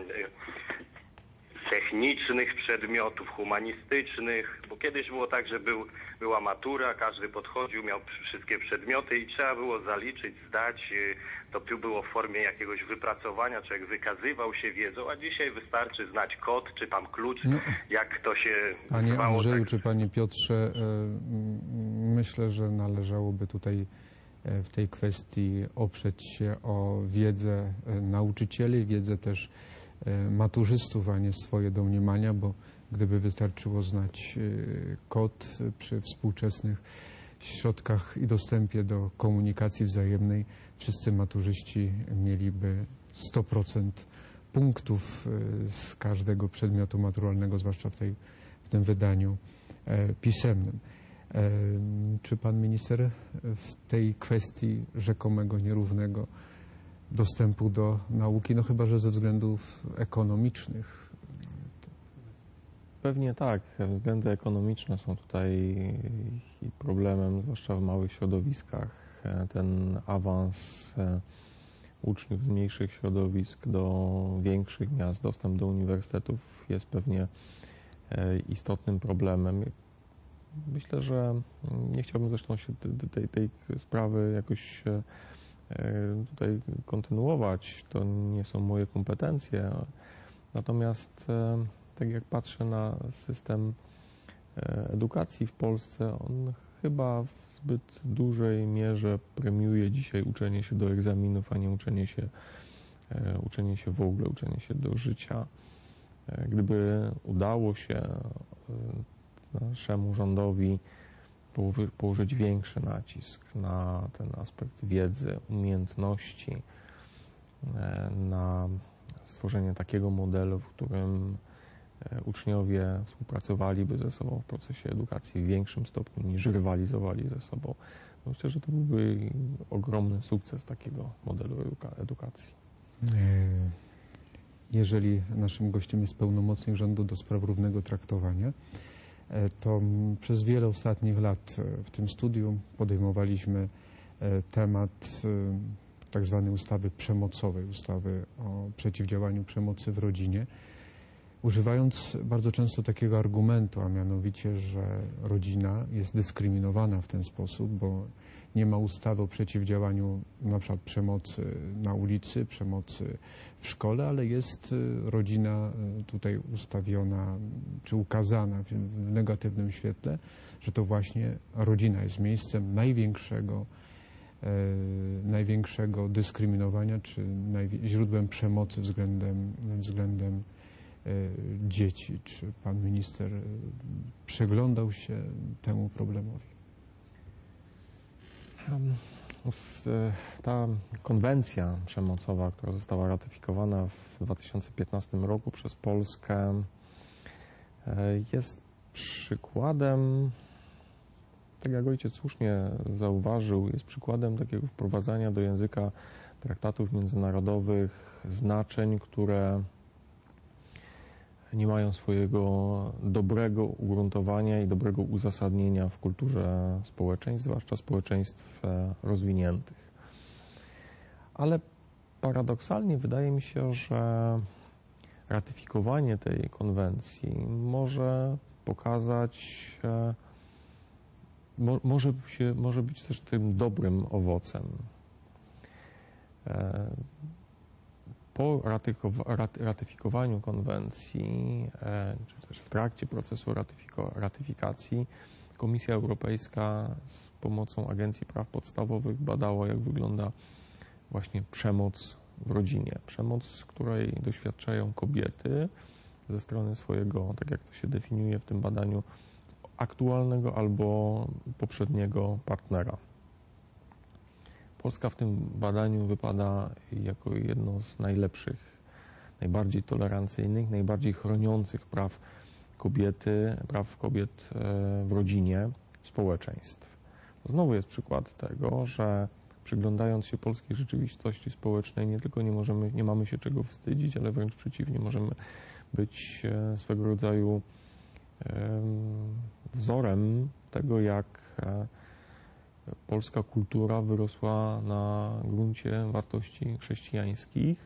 technicznych przedmiotów, humanistycznych, bo kiedyś było tak, że była matura, każdy podchodził, miał wszystkie przedmioty i trzeba było zaliczyć, zdać. To było w formie jakiegoś wypracowania, człowiek wykazywał się wiedzą, a dzisiaj wystarczy znać kod, czy tam klucz, jak to się Panie zwało, Andrzeju, tak. czy Panie Piotrze, myślę, że należałoby tutaj w tej kwestii oprzeć się o wiedzę nauczycieli, wiedzę też maturzystów, a nie swoje domniemania, bo gdyby wystarczyło znać kod przy współczesnych środkach i dostępie do komunikacji wzajemnej, wszyscy maturzyści mieliby 100% punktów z każdego przedmiotu maturalnego, zwłaszcza w tym wydaniu pisemnym. Czy pan minister w tej kwestii rzekomego nierównego dostępu do nauki, no chyba że ze względów ekonomicznych? Pewnie tak. Względy ekonomiczne są tutaj problemem, zwłaszcza w małych środowiskach. Ten awans uczniów z mniejszych środowisk do większych miast, dostęp do uniwersytetów jest pewnie istotnym problemem. Myślę, że nie chciałbym zresztą się tej sprawy jakoś tutaj kontynuować. To nie są moje kompetencje. Natomiast tak jak patrzę na system edukacji w Polsce, on chyba w zbyt dużej mierze premiuje dzisiaj uczenie się do egzaminów, a nie uczenie się w ogóle, uczenie się do życia. Gdyby udało się naszemu rządowi położyć większy nacisk na ten aspekt wiedzy, umiejętności, na stworzenie takiego modelu, w którym uczniowie współpracowaliby ze sobą w procesie edukacji w większym stopniu niż rywalizowali ze sobą. Myślę, że to byłby ogromny sukces takiego modelu edukacji. Jeżeli naszym gościem jest pełnomocnik rządu do spraw równego traktowania, to przez wiele ostatnich lat w tym studium podejmowaliśmy temat tak zwanej ustawy przemocowej, ustawy o przeciwdziałaniu przemocy w rodzinie, używając bardzo często takiego argumentu, a mianowicie, że rodzina jest dyskryminowana w ten sposób, bo nie ma ustawy o przeciwdziałaniu na przykład przemocy na ulicy, przemocy w szkole, ale jest rodzina tutaj ustawiona czy ukazana w negatywnym świetle, że to właśnie rodzina jest miejscem największego dyskryminowania czy źródłem przemocy względem dzieci. Czy pan minister przyglądał się temu problemowi? Ta konwencja przemocowa, która została ratyfikowana w 2015 roku przez Polskę, jest przykładem, tak jak ojciec słusznie zauważył, jest przykładem takiego wprowadzania do języka traktatów międzynarodowych znaczeń, które nie mają swojego dobrego ugruntowania i dobrego uzasadnienia w kulturze społeczeństw, zwłaszcza społeczeństw rozwiniętych. Ale paradoksalnie wydaje mi się, że ratyfikowanie tej konwencji może pokazać, może być też tym dobrym owocem. Po ratyfikowaniu konwencji, czy też w trakcie procesu ratyfikacji, Komisja Europejska z pomocą Agencji Praw Podstawowych badała, jak wygląda właśnie przemoc w rodzinie. Przemoc, której doświadczają kobiety ze strony swojego, tak jak to się definiuje w tym badaniu, aktualnego albo poprzedniego partnera. Polska w tym badaniu wypada jako jedno z najlepszych, najbardziej tolerancyjnych, najbardziej chroniących praw kobiet w rodzinie społeczeństw. Znowu jest przykład tego, że przyglądając się polskiej rzeczywistości społecznej, nie tylko nie mamy się czego wstydzić, ale wręcz przeciwnie, możemy być swego rodzaju wzorem tego, jak polska kultura wyrosła na gruncie wartości chrześcijańskich,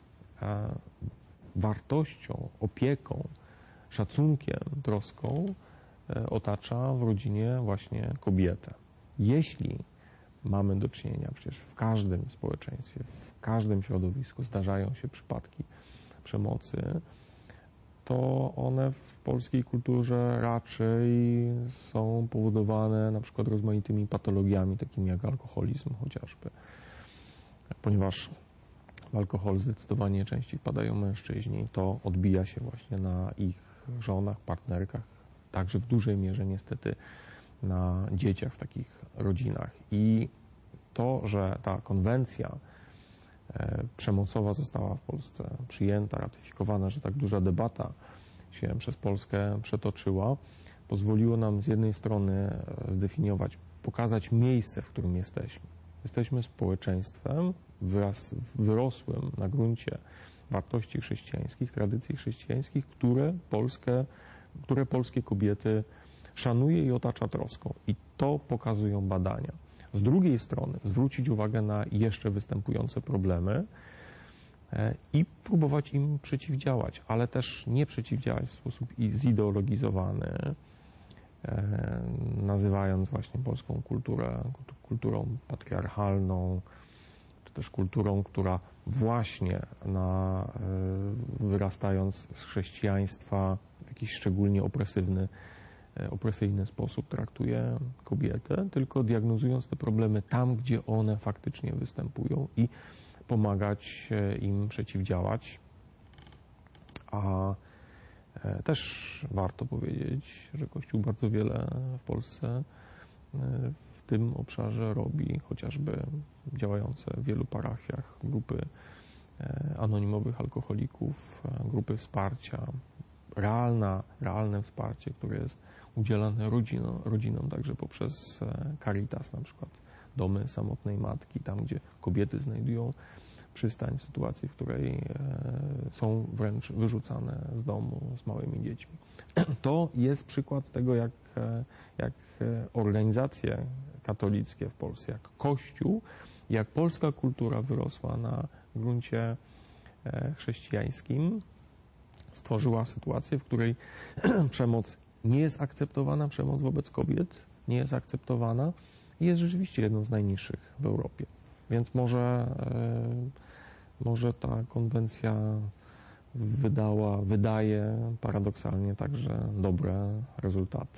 wartością, opieką, szacunkiem, troską otacza w rodzinie właśnie kobietę. Jeśli mamy do czynienia, przecież w każdym społeczeństwie, w każdym środowisku zdarzają się przypadki przemocy, to one w polskiej kulturze raczej są powodowane na przykład rozmaitymi patologiami, takimi jak alkoholizm chociażby. Ponieważ w alkohol zdecydowanie częściej wpadają mężczyźni, to odbija się właśnie na ich żonach, partnerkach, także w dużej mierze niestety na dzieciach w takich rodzinach. I to, że ta konwencja przemocowa została w Polsce przyjęta, ratyfikowana, że tak duża debata się przez Polskę przetoczyła, pozwoliło nam z jednej strony zdefiniować, pokazać miejsce, w którym jesteśmy. Jesteśmy społeczeństwem wyrosłym na gruncie wartości chrześcijańskich, tradycji chrześcijańskich, które Polskę które polskie kobiety szanuje i otacza troską. I to pokazują badania. Z drugiej strony zwrócić uwagę na jeszcze występujące problemy i próbować im przeciwdziałać, ale też nie przeciwdziałać w sposób zideologizowany, nazywając właśnie polską kulturę kulturą patriarchalną, czy też kulturą, która właśnie wyrastając z chrześcijaństwa w jakiś szczególnie opresyjny sposób traktuje kobietę, tylko diagnozując te problemy tam, gdzie one faktycznie występują i pomagać im przeciwdziałać. A też warto powiedzieć, że Kościół bardzo wiele w Polsce w tym obszarze robi, chociażby działające w wielu parachiach grupy anonimowych alkoholików, grupy wsparcia, realne wsparcie, które jest udzielane rodzinom także poprzez Caritas, na przykład domy samotnej matki, tam gdzie kobiety znajdują przystań w sytuacji, w której są wręcz wyrzucane z domu z małymi dziećmi. To jest przykład tego, jak organizacje katolickie w Polsce, jak Kościół, jak polska kultura wyrosła na gruncie chrześcijańskim, stworzyła sytuację, w której przemoc nie jest akceptowana, przemoc wobec kobiet nie jest akceptowana i jest rzeczywiście jedną z najniższych w Europie. Więc może ta konwencja wydaje paradoksalnie także dobre rezultaty.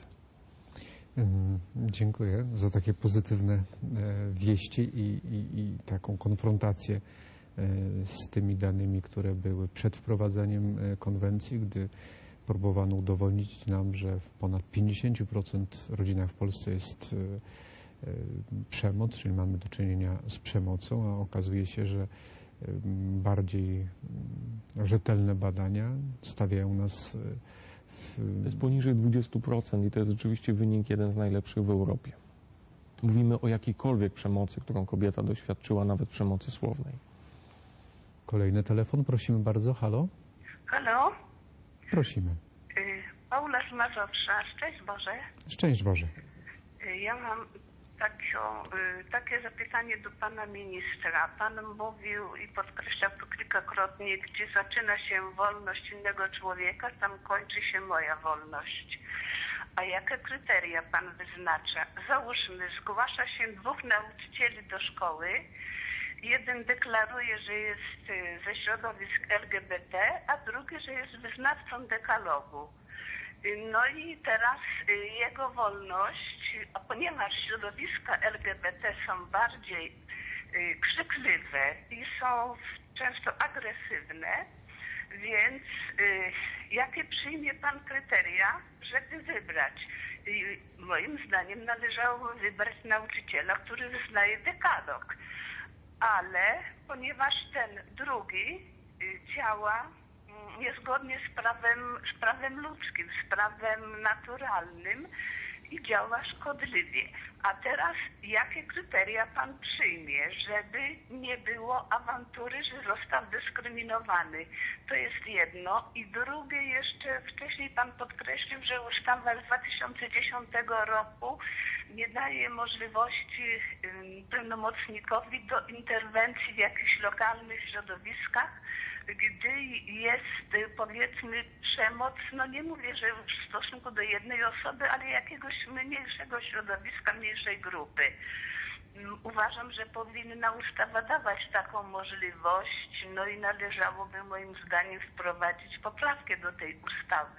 Dziękuję za takie pozytywne wieści i taką konfrontację z tymi danymi, które były przed wprowadzeniem konwencji, gdy próbowano udowodnić nam, że w ponad 50% rodzinach w Polsce jest przemoc, czyli mamy do czynienia z przemocą, a okazuje się, że bardziej rzetelne badania stawiają nas To jest poniżej 20% i to jest rzeczywiście wynik jeden z najlepszych w Europie. Mówimy o jakiejkolwiek przemocy, którą kobieta doświadczyła, nawet przemocy słownej. Kolejny telefon, prosimy bardzo. Halo? Halo? Prosimy. Paula z Mazowsza. Szczęść Boże. Szczęść Boże. Ja mam takie zapytanie do pana ministra. Pan mówił i podkreślał to kilkakrotnie, gdzie zaczyna się wolność innego człowieka, tam kończy się moja wolność. A jakie kryteria pan wyznacza? Załóżmy, zgłasza się 2 nauczycieli do szkoły. Jeden deklaruje, że jest ze środowisk LGBT, a drugi, że jest wyznawcą dekalogu. No i teraz jego wolność, a ponieważ środowiska LGBT są bardziej krzykliwe i są często agresywne, więc jakie przyjmie pan kryteria, żeby wybrać? Moim zdaniem należałoby wybrać nauczyciela, który wyznaje dekalog. Ale ponieważ ten drugi działa niezgodnie z prawem ludzkim, z prawem naturalnym i działa szkodliwie. A teraz jakie kryteria pan przyjmie, żeby nie było awantury, że został dyskryminowany? To jest jedno. I drugie jeszcze, wcześniej pan podkreślił, że ustawa z 2010 roku nie daje możliwości pełnomocnikowi do interwencji w jakichś lokalnych środowiskach, gdy jest, powiedzmy, przemoc, no nie mówię, że już w stosunku do jednej osoby, ale jakiegoś mniejszego środowiska, mniejszej grupy. Uważam, że powinna ustawa dawać taką możliwość, no i należałoby moim zdaniem wprowadzić poprawkę do tej ustawy,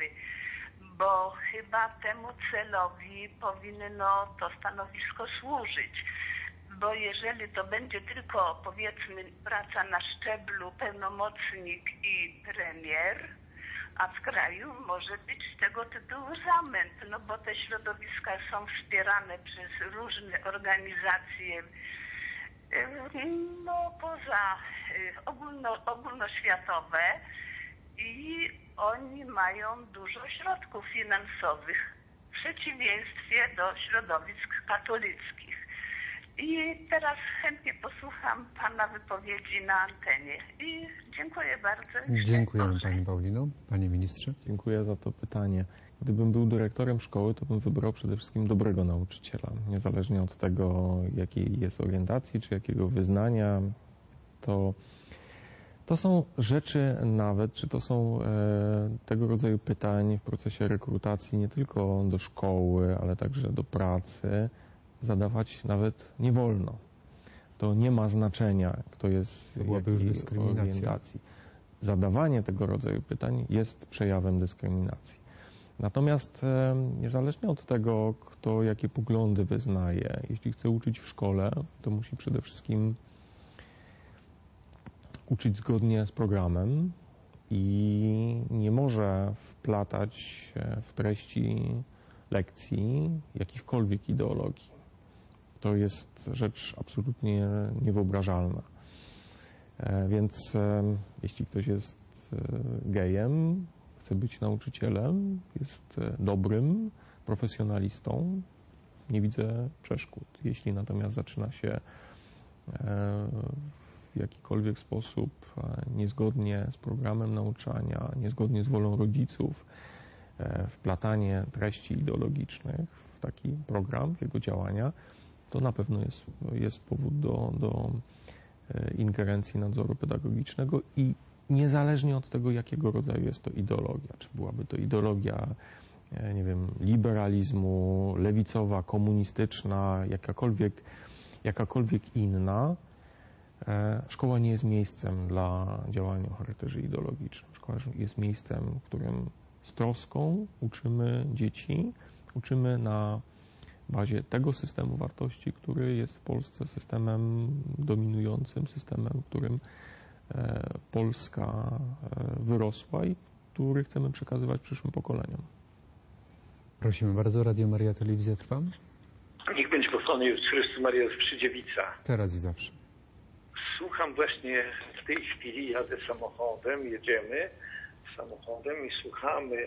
bo chyba temu celowi powinno to stanowisko służyć. Bo jeżeli to będzie tylko, powiedzmy, praca na szczeblu pełnomocnik i premier, a w kraju może być z tego tytułu zamęt, no bo te środowiska są wspierane przez różne organizacje, no poza ogólnoświatowe i oni mają dużo środków finansowych w przeciwieństwie do środowisk katolickich. I teraz chętnie posłucham Pana wypowiedzi na antenie. I dziękuję bardzo. Dziękujemy Pani Paulino. Panie Ministrze. Dziękuję za to pytanie. Gdybym był dyrektorem szkoły, to bym wybrał przede wszystkim dobrego nauczyciela. Niezależnie od tego, jakiej jest orientacji, czy jakiego wyznania, to są rzeczy nawet, czy to są tego rodzaju pytań w procesie rekrutacji nie tylko do szkoły, ale także do pracy, zadawać nawet nie wolno. To nie ma znaczenia, kto jest byłaby już jakiej dyskryminacja. orientacji. Zadawanie tego rodzaju pytań jest przejawem dyskryminacji. Natomiast niezależnie od tego, kto jakie poglądy wyznaje, jeśli chce uczyć w szkole, to musi przede wszystkim uczyć zgodnie z programem i nie może wplatać w treści lekcji jakichkolwiek ideologii. To jest rzecz absolutnie niewyobrażalna. Więc jeśli ktoś jest gejem, chce być nauczycielem, jest dobrym profesjonalistą, nie widzę przeszkód. Jeśli natomiast zaczyna się w jakikolwiek sposób niezgodnie z programem nauczania, niezgodnie z wolą rodziców, wplatanie treści ideologicznych w taki program, w jego działania, to na pewno jest powód do ingerencji nadzoru pedagogicznego i niezależnie od tego, jakiego rodzaju jest to ideologia, czy byłaby to ideologia, nie wiem, liberalizmu, lewicowa, komunistyczna, jakakolwiek inna, szkoła nie jest miejscem dla działania o charakterze ideologicznym. Szkoła jest miejscem, w którym z troską uczymy dzieci, uczymy na bazie tego systemu wartości, który jest w Polsce systemem dominującym, systemem, w którym Polska wyrosła i który chcemy przekazywać przyszłym pokoleniom. Prosimy bardzo, Radio Maria Telewizja trwa. Niech będzie pochwalony Jezus Chrystus, Maria z Przydziewica. Teraz i zawsze. Słucham właśnie w tej chwili, jadę samochodem, jedziemy samochodem i słuchamy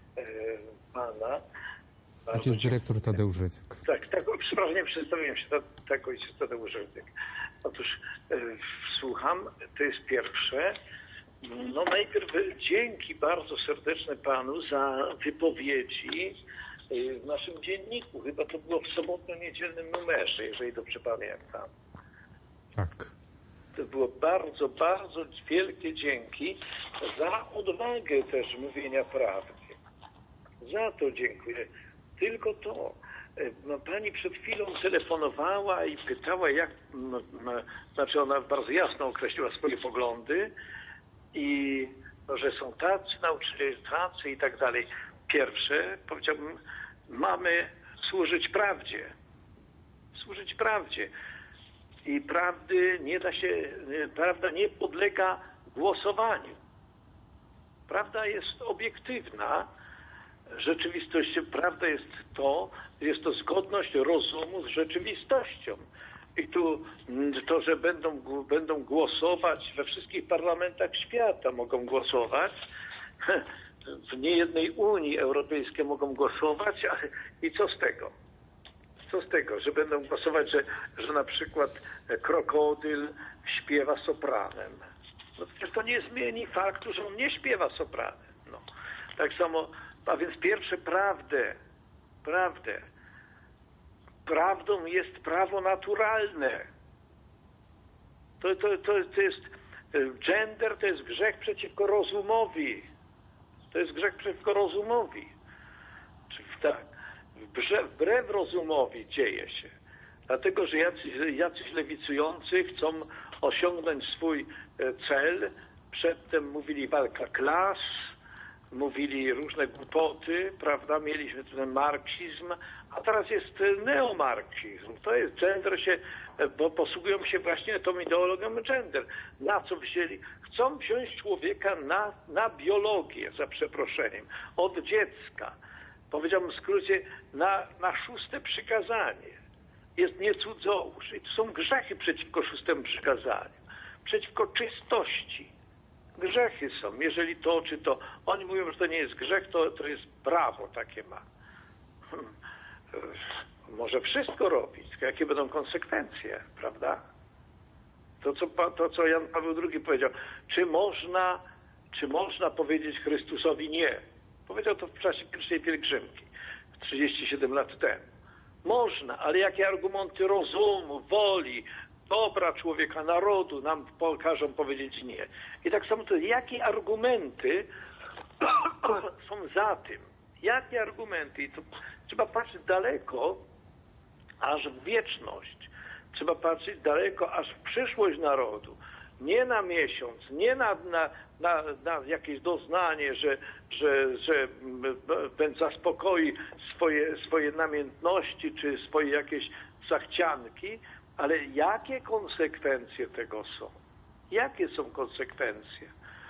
Pana. Ojciec dyrektor Tadeusz Rydzyk. Tak, przepraszam, nie przedstawiłem się, tak, ojciec Tadeusz Rydzyk. Otóż słucham, to jest pierwsze. No najpierw dzięki bardzo serdeczne Panu za wypowiedzi w naszym dzienniku. Chyba to było w sobotnio-niedzielnym numerze, jeżeli dobrze pamiętam. Tak. To było bardzo, bardzo wielkie dzięki za odwagę też mówienia prawdy. Za to dziękuję. Tylko to. No, pani przed chwilą telefonowała i pytała, znaczy ona bardzo jasno określiła swoje poglądy i no, że są tacy nauczyciele, tacy i tak dalej. Pierwsze, powiedziałbym, mamy służyć prawdzie. Służyć prawdzie. I prawdy nie da się, prawda nie podlega głosowaniu. Prawda jest obiektywna. Rzeczywistość, prawda jest to zgodność rozumu z rzeczywistością. I tu to, że będą głosować we wszystkich parlamentach świata, mogą głosować, w niejednej Unii Europejskiej mogą głosować, i co z tego? Co z tego, że będą głosować, że na przykład krokodyl śpiewa sopranem? No przecież to nie zmieni faktu, że on nie śpiewa sopranem. No. Tak samo, a więc pierwsze prawdę. Prawdą jest prawo naturalne. To jest gender, to jest grzech przeciwko rozumowi. To jest grzech przeciwko rozumowi. Tak, wbrew rozumowi dzieje się. Dlatego, że jacyś lewicujący chcą osiągnąć swój cel. Przedtem mówili walka klas, mówili różne głupoty, prawda? Mieliśmy ten marksizm, a teraz jest neomarksizm. To jest gender, bo posługują się właśnie tą ideologią gender. Na co wzięli? Chcą wziąć człowieka na biologię, za przeproszeniem, od dziecka. Powiedziałbym w skrócie, na 6. przykazanie. Jest nie cudzołóż. I to są grzechy przeciwko 6. przykazaniu. Przeciwko czystości. Grzechy są, jeżeli to czy to. Oni mówią, że to nie jest grzech, to jest prawo takie ma. może wszystko robić, tylko jakie będą konsekwencje, prawda? To, co Jan Paweł II powiedział, czy można powiedzieć Chrystusowi nie? Powiedział to w czasie pierwszej pielgrzymki, 37 lat temu. Można, ale jakie argumenty rozumu, woli, dobra człowieka, narodu nam każą powiedzieć nie? I tak samo to, jakie argumenty są za tym? Jakie argumenty? I to trzeba patrzeć daleko, aż w wieczność. Trzeba patrzeć daleko, aż w przyszłość narodu. Nie na miesiąc, nie na jakieś doznanie, że zaspokoi swoje namiętności czy swoje jakieś zachcianki, ale jakie konsekwencje tego są? Jakie są konsekwencje?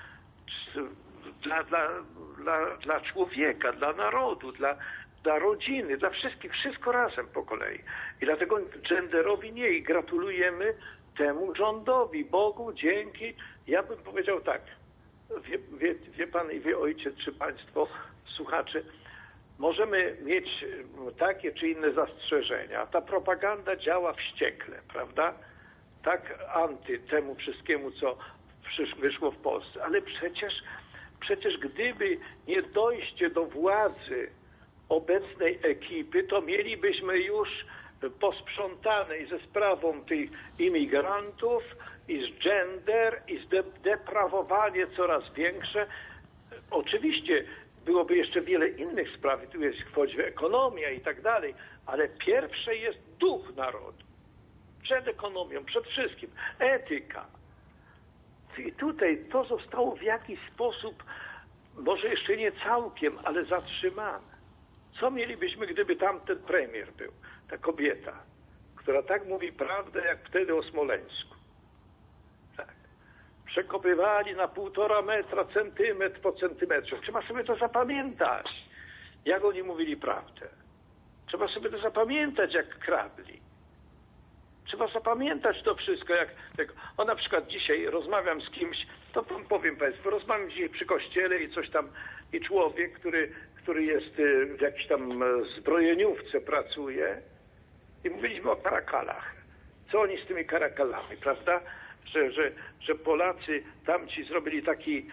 Dla człowieka, dla narodu, dla rodziny, dla wszystkich, wszystko razem po kolei. I dlatego genderowi nie. I gratulujemy temu rządowi, Bogu, dzięki. Ja bym powiedział tak, wie pan i wie ojciec, czy państwo, słuchacze, możemy mieć takie czy inne zastrzeżenia. Ta propaganda działa wściekle, prawda? Tak anty temu wszystkiemu, co wyszło w Polsce. Ale przecież gdyby nie dojście do władzy obecnej ekipy, to mielibyśmy już posprzątane i ze sprawą tych imigrantów, i z gender, i z deprawowanie coraz większe. Oczywiście byłoby jeszcze wiele innych spraw, tu jest choćby ekonomia i tak dalej, ale pierwsze jest duch narodu. Przed ekonomią, przed wszystkim. Etyka. I tutaj to zostało w jakiś sposób, może jeszcze nie całkiem, ale zatrzymane. Co mielibyśmy, gdyby tamten premier był, ta kobieta, która tak mówi prawdę, jak wtedy o Smoleńsku. Tak. Przekopywali na 1,5 metra, centymetr po centymetrze. Trzeba sobie to zapamiętać, jak oni mówili prawdę. Trzeba sobie to zapamiętać, jak kradli. Trzeba zapamiętać to wszystko, jak o na przykład dzisiaj rozmawiam z kimś, to powiem państwu, rozmawiam dzisiaj przy kościele i coś tam, i człowiek, który jest w jakiejś tam zbrojeniówce pracuje i mówiliśmy o karakalach. Co oni z tymi karakalami, prawda? Że Polacy tamci zrobili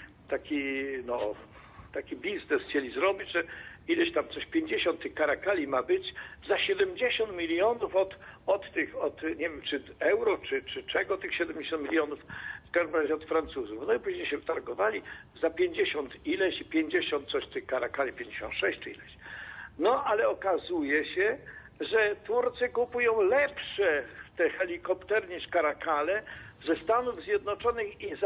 taki biznes chcieli zrobić, że ileś tam coś 50 tych karakali ma być za 70 milionów od nie wiem, czy euro, czy czego, tych 70 milionów, w każdym razie od Francuzów. No i później się wtargowali za 50 ileś i 50 coś tych karakali, 56 czy ileś. No ale okazuje się, że Turcy kupują lepsze te helikoptery niż karakale ze Stanów Zjednoczonych i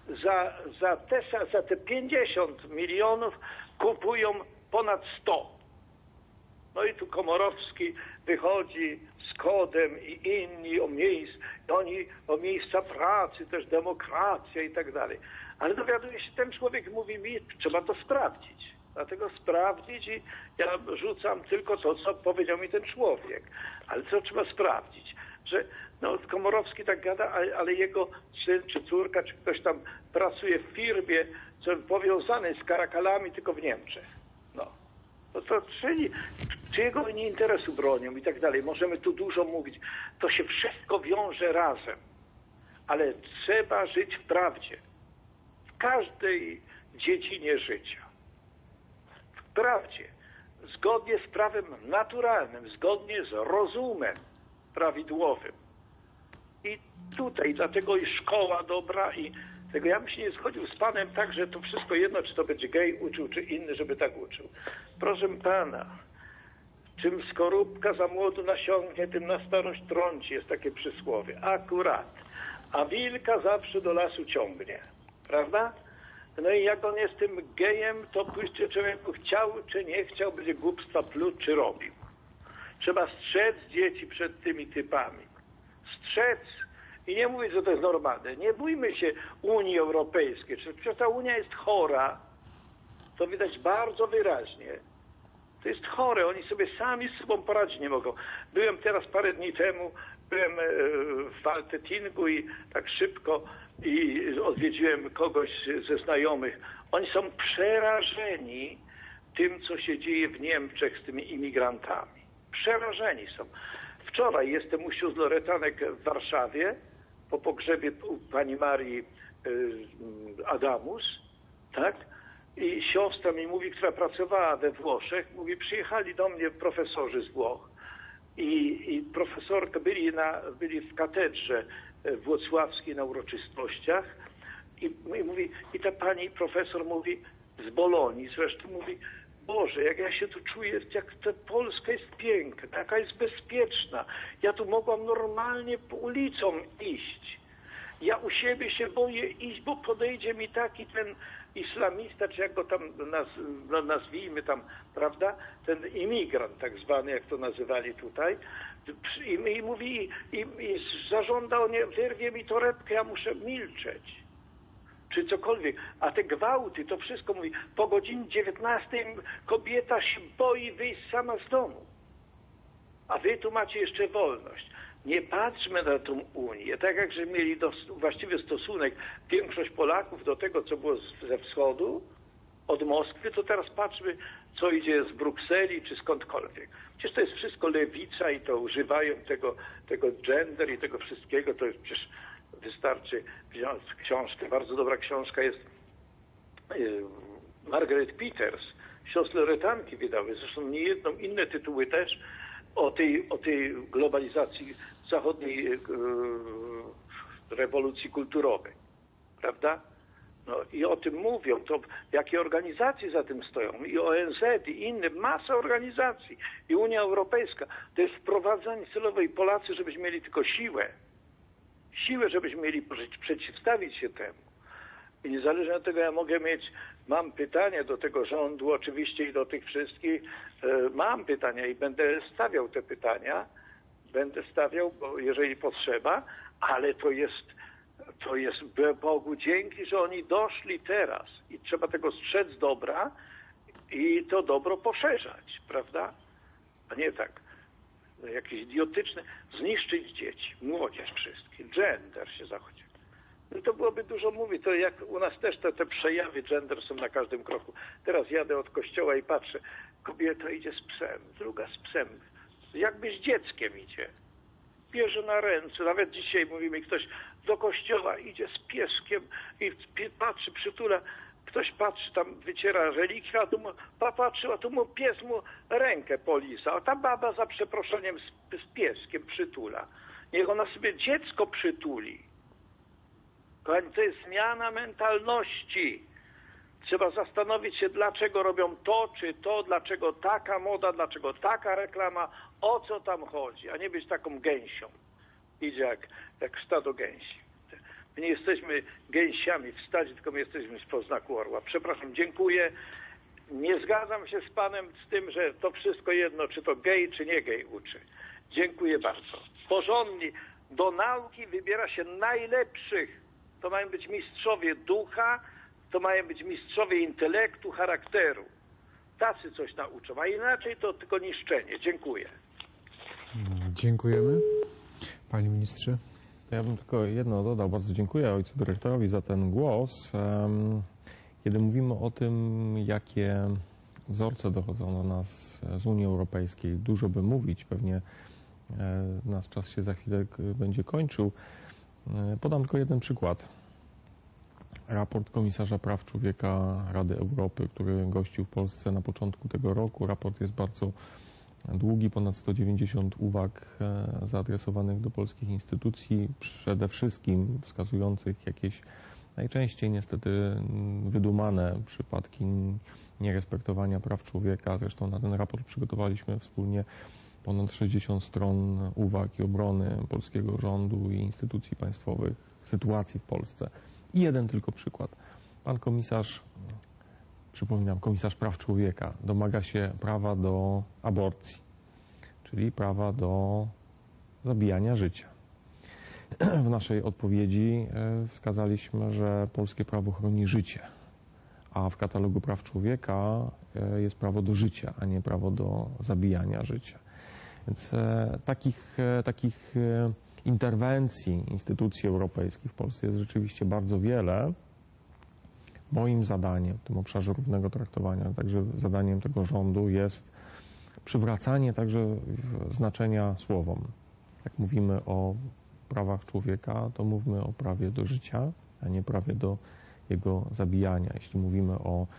za te 50 milionów kupują ponad 100. No i tu Komorowski wychodzi z Kodem i inni o miejsca pracy, też demokracja i tak dalej. Ale dowiaduje się, ten człowiek mówi mi, trzeba to sprawdzić. Dlatego sprawdzić i ja rzucam tylko to, co powiedział mi ten człowiek. Ale co trzeba sprawdzić? Że Komorowski tak gada, ale jego syn, czy córka, czy ktoś tam pracuje w firmie, powiązanej z karakalami, tylko w Niemczech. To czyjego nie interesu bronią i tak dalej. Możemy tu dużo mówić. To się wszystko wiąże razem. Ale trzeba żyć w prawdzie. W każdej dziedzinie życia. W prawdzie. Zgodnie z prawem naturalnym. Zgodnie z rozumem prawidłowym. I tutaj dlatego i szkoła dobra i tego ja bym się nie zgodził z panem tak, że to wszystko jedno, czy to będzie gej uczył, czy inny, żeby tak uczył. Proszę pana, czym skorupka za młodu nasiągnie, tym na starość trąci, jest takie przysłowie. Akurat. A wilka zawsze do lasu ciągnie. Prawda? No i jak on jest tym gejem, to pójście człowieku chciał, czy nie chciał, będzie głupstwa pluł, czy robił. Trzeba strzec dzieci przed tymi typami. Strzec. I nie mówię, że to jest normalne. Nie bójmy się Unii Europejskiej. Przecież ta Unia jest chora. To widać bardzo wyraźnie. To jest chore. Oni sobie sami z sobą poradzić nie mogą. Byłem teraz parę dni temu, byłem w Altetingu i tak szybko i odwiedziłem kogoś ze znajomych. Oni są przerażeni tym, co się dzieje w Niemczech z tymi imigrantami. Przerażeni są. Wczoraj jestem u sióstr Loretanek w Warszawie po pogrzebie pani Marii Adamus, tak? I siostra mi mówi, która pracowała we Włoszech, mówi, przyjechali do mnie profesorzy z Włoch i profesorka byli w katedrze włocławskiej na uroczystościach i mówi, i ta pani profesor mówi z Bolonii zresztą, mówi, Boże, jak ja się tu czuję, jak ta Polska jest piękna, jaka jest bezpieczna. Ja tu mogłam normalnie po ulicom iść. Ja u siebie się boję iść, bo podejdzie mi taki ten islamista, czy jak go tam nazwijmy tam, prawda, ten imigrant tak zwany, jak to nazywali tutaj, i mówi, i zażąda, wyrwie mi torebkę, ja muszę milczeć. Czy cokolwiek. A te gwałty, to wszystko mówi, po godzinie 19 kobieta się boi wyjść sama z domu. A wy tu macie jeszcze wolność. Nie patrzmy na tą Unię. Tak jak że mieli właściwy stosunek większość Polaków do tego, co było ze wschodu, od Moskwy, to teraz patrzmy, co idzie z Brukseli, czy skądkolwiek. Przecież to jest wszystko lewica i to używają tego gender i tego wszystkiego. To jest przecież wystarczy wziąć książkę. Bardzo dobra książka jest Margaret Peters. Siostry Loretanki wydały. Zresztą nie jedną, inne tytuły też o tej globalizacji zachodniej rewolucji kulturowej. Prawda? No i o tym mówią, to jakie organizacje za tym stoją, i ONZ, i inne, masa organizacji, i Unia Europejska. To jest wprowadzanie celowe i Polacy, żebyśmy mieli tylko siłę, żebyśmy mieli przeciwstawić się temu. I niezależnie od tego, ja mam pytania do tego rządu oczywiście i do tych wszystkich, mam pytania i będę stawiał te pytania, bo jeżeli potrzeba, ale to jest Bogu dzięki, że oni doszli teraz i trzeba tego strzec dobra i to dobro poszerzać, prawda? A nie tak, jakieś idiotyczne, zniszczyć dzieci, młodzież wszystkich, gender się zachodzi. No to byłoby dużo mówić, to jak u nas też te przejawy gender są na każdym kroku. Teraz jadę od kościoła i patrzę, kobieta idzie z psem, druga z psem, jakby z dzieckiem idzie. Bierze na ręce, nawet dzisiaj mówi mi ktoś, do kościoła idzie z pieskiem i patrzy, przytula, ktoś patrzy, tam wyciera relikwia, a tu patrzy, a tu mu pies mu rękę polisa, a ta baba za przeproszeniem z pieskiem przytula. Niech ona sobie dziecko przytuli. Kochani, to jest zmiana mentalności. Trzeba zastanowić się, dlaczego robią to czy to, dlaczego taka moda, dlaczego taka reklama, o co tam chodzi, a nie być taką gęsią. Idzie jak stado gęsi. My nie jesteśmy gęsiami w stadzie, tylko my jesteśmy z poznaku orła. Przepraszam, dziękuję. Nie zgadzam się z panem z tym, że to wszystko jedno, czy to gej, czy nie gej uczy. Dziękuję bardzo. Porządni. Do nauki wybiera się najlepszych. To mają być mistrzowie ducha, to mają być mistrzowie intelektu, charakteru. Tacy coś nauczą, a inaczej to tylko niszczenie. Dziękuję. Dziękujemy. Panie ministrze. Ja bym tylko jedno dodał. Bardzo dziękuję ojcu dyrektorowi za ten głos. Kiedy mówimy o tym, jakie wzorce dochodzą do nas z Unii Europejskiej, dużo by mówić, pewnie nasz czas się za chwilę będzie kończył. Podam tylko jeden przykład. Raport Komisarza Praw Człowieka Rady Europy, który gościł w Polsce na początku tego roku. Raport jest bardzo długi, ponad 190 uwag zaadresowanych do polskich instytucji, przede wszystkim wskazujących jakieś najczęściej niestety wydumane przypadki nierespektowania praw człowieka. Zresztą na ten raport przygotowaliśmy wspólnie ponad 60 stron uwag i obrony polskiego rządu i instytucji państwowych, sytuacji w Polsce. I jeden tylko przykład. Pan komisarz, przypominam, komisarz praw człowieka domaga się prawa do aborcji, czyli prawa do zabijania życia. W naszej odpowiedzi wskazaliśmy, że polskie prawo chroni życie, a w katalogu praw człowieka jest prawo do życia, a nie prawo do zabijania życia. Więc takich interwencji instytucji europejskich w Polsce jest rzeczywiście bardzo wiele. Moim zadaniem w tym obszarze równego traktowania, także zadaniem tego rządu jest przywracanie także znaczenia słowom. Jak mówimy o prawach człowieka, to mówmy o prawie do życia, a nie prawie do jego zabijania. Jeśli mówimy o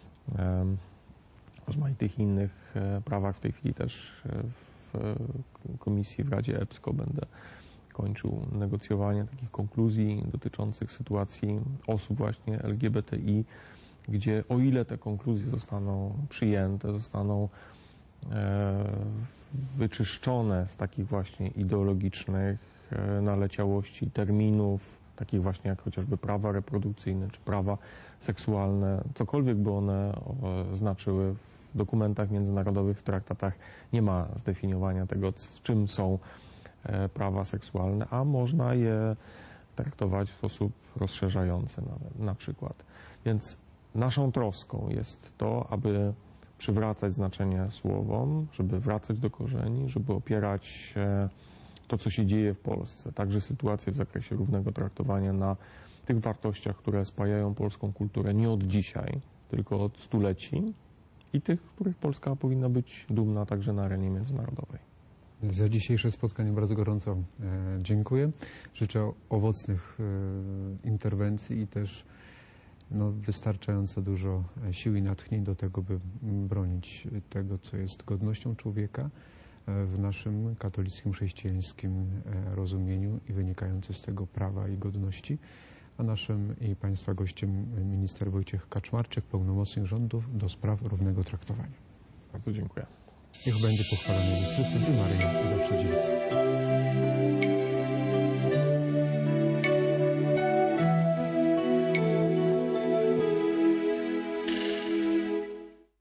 rozmaitych innych prawach, w tej chwili też w komisji w Radzie EPSCO będę kończył negocjowanie takich konkluzji dotyczących sytuacji osób właśnie LGBTI, gdzie o ile te konkluzje zostaną przyjęte, zostaną wyczyszczone z takich właśnie ideologicznych naleciałości, terminów, takich właśnie jak chociażby prawa reprodukcyjne czy prawa seksualne, cokolwiek by one znaczyły w dokumentach międzynarodowych, w traktatach nie ma zdefiniowania tego, czym są prawa seksualne, a można je traktować w sposób rozszerzający na przykład. Więc naszą troską jest to, aby przywracać znaczenie słowom, żeby wracać do korzeni, żeby opierać to, co się dzieje w Polsce, także sytuację w zakresie równego traktowania na tych wartościach, które spajają polską kulturę nie od dzisiaj, tylko od stuleci i tych, których Polska powinna być dumna także na arenie międzynarodowej. Za dzisiejsze spotkanie bardzo gorąco dziękuję. Życzę owocnych interwencji i też wystarczająco dużo sił i natchnień do tego, by bronić tego, co jest godnością człowieka w naszym katolickim, chrześcijańskim rozumieniu i wynikające z tego prawa i godności. A naszym i Państwa gościem minister Wojciech Kaczmarczyk, pełnomocnik rządu do spraw równego traktowania. Bardzo dziękuję. Niech będzie pochwalony Jezus Chrystus i Maryja zawsze dziewica.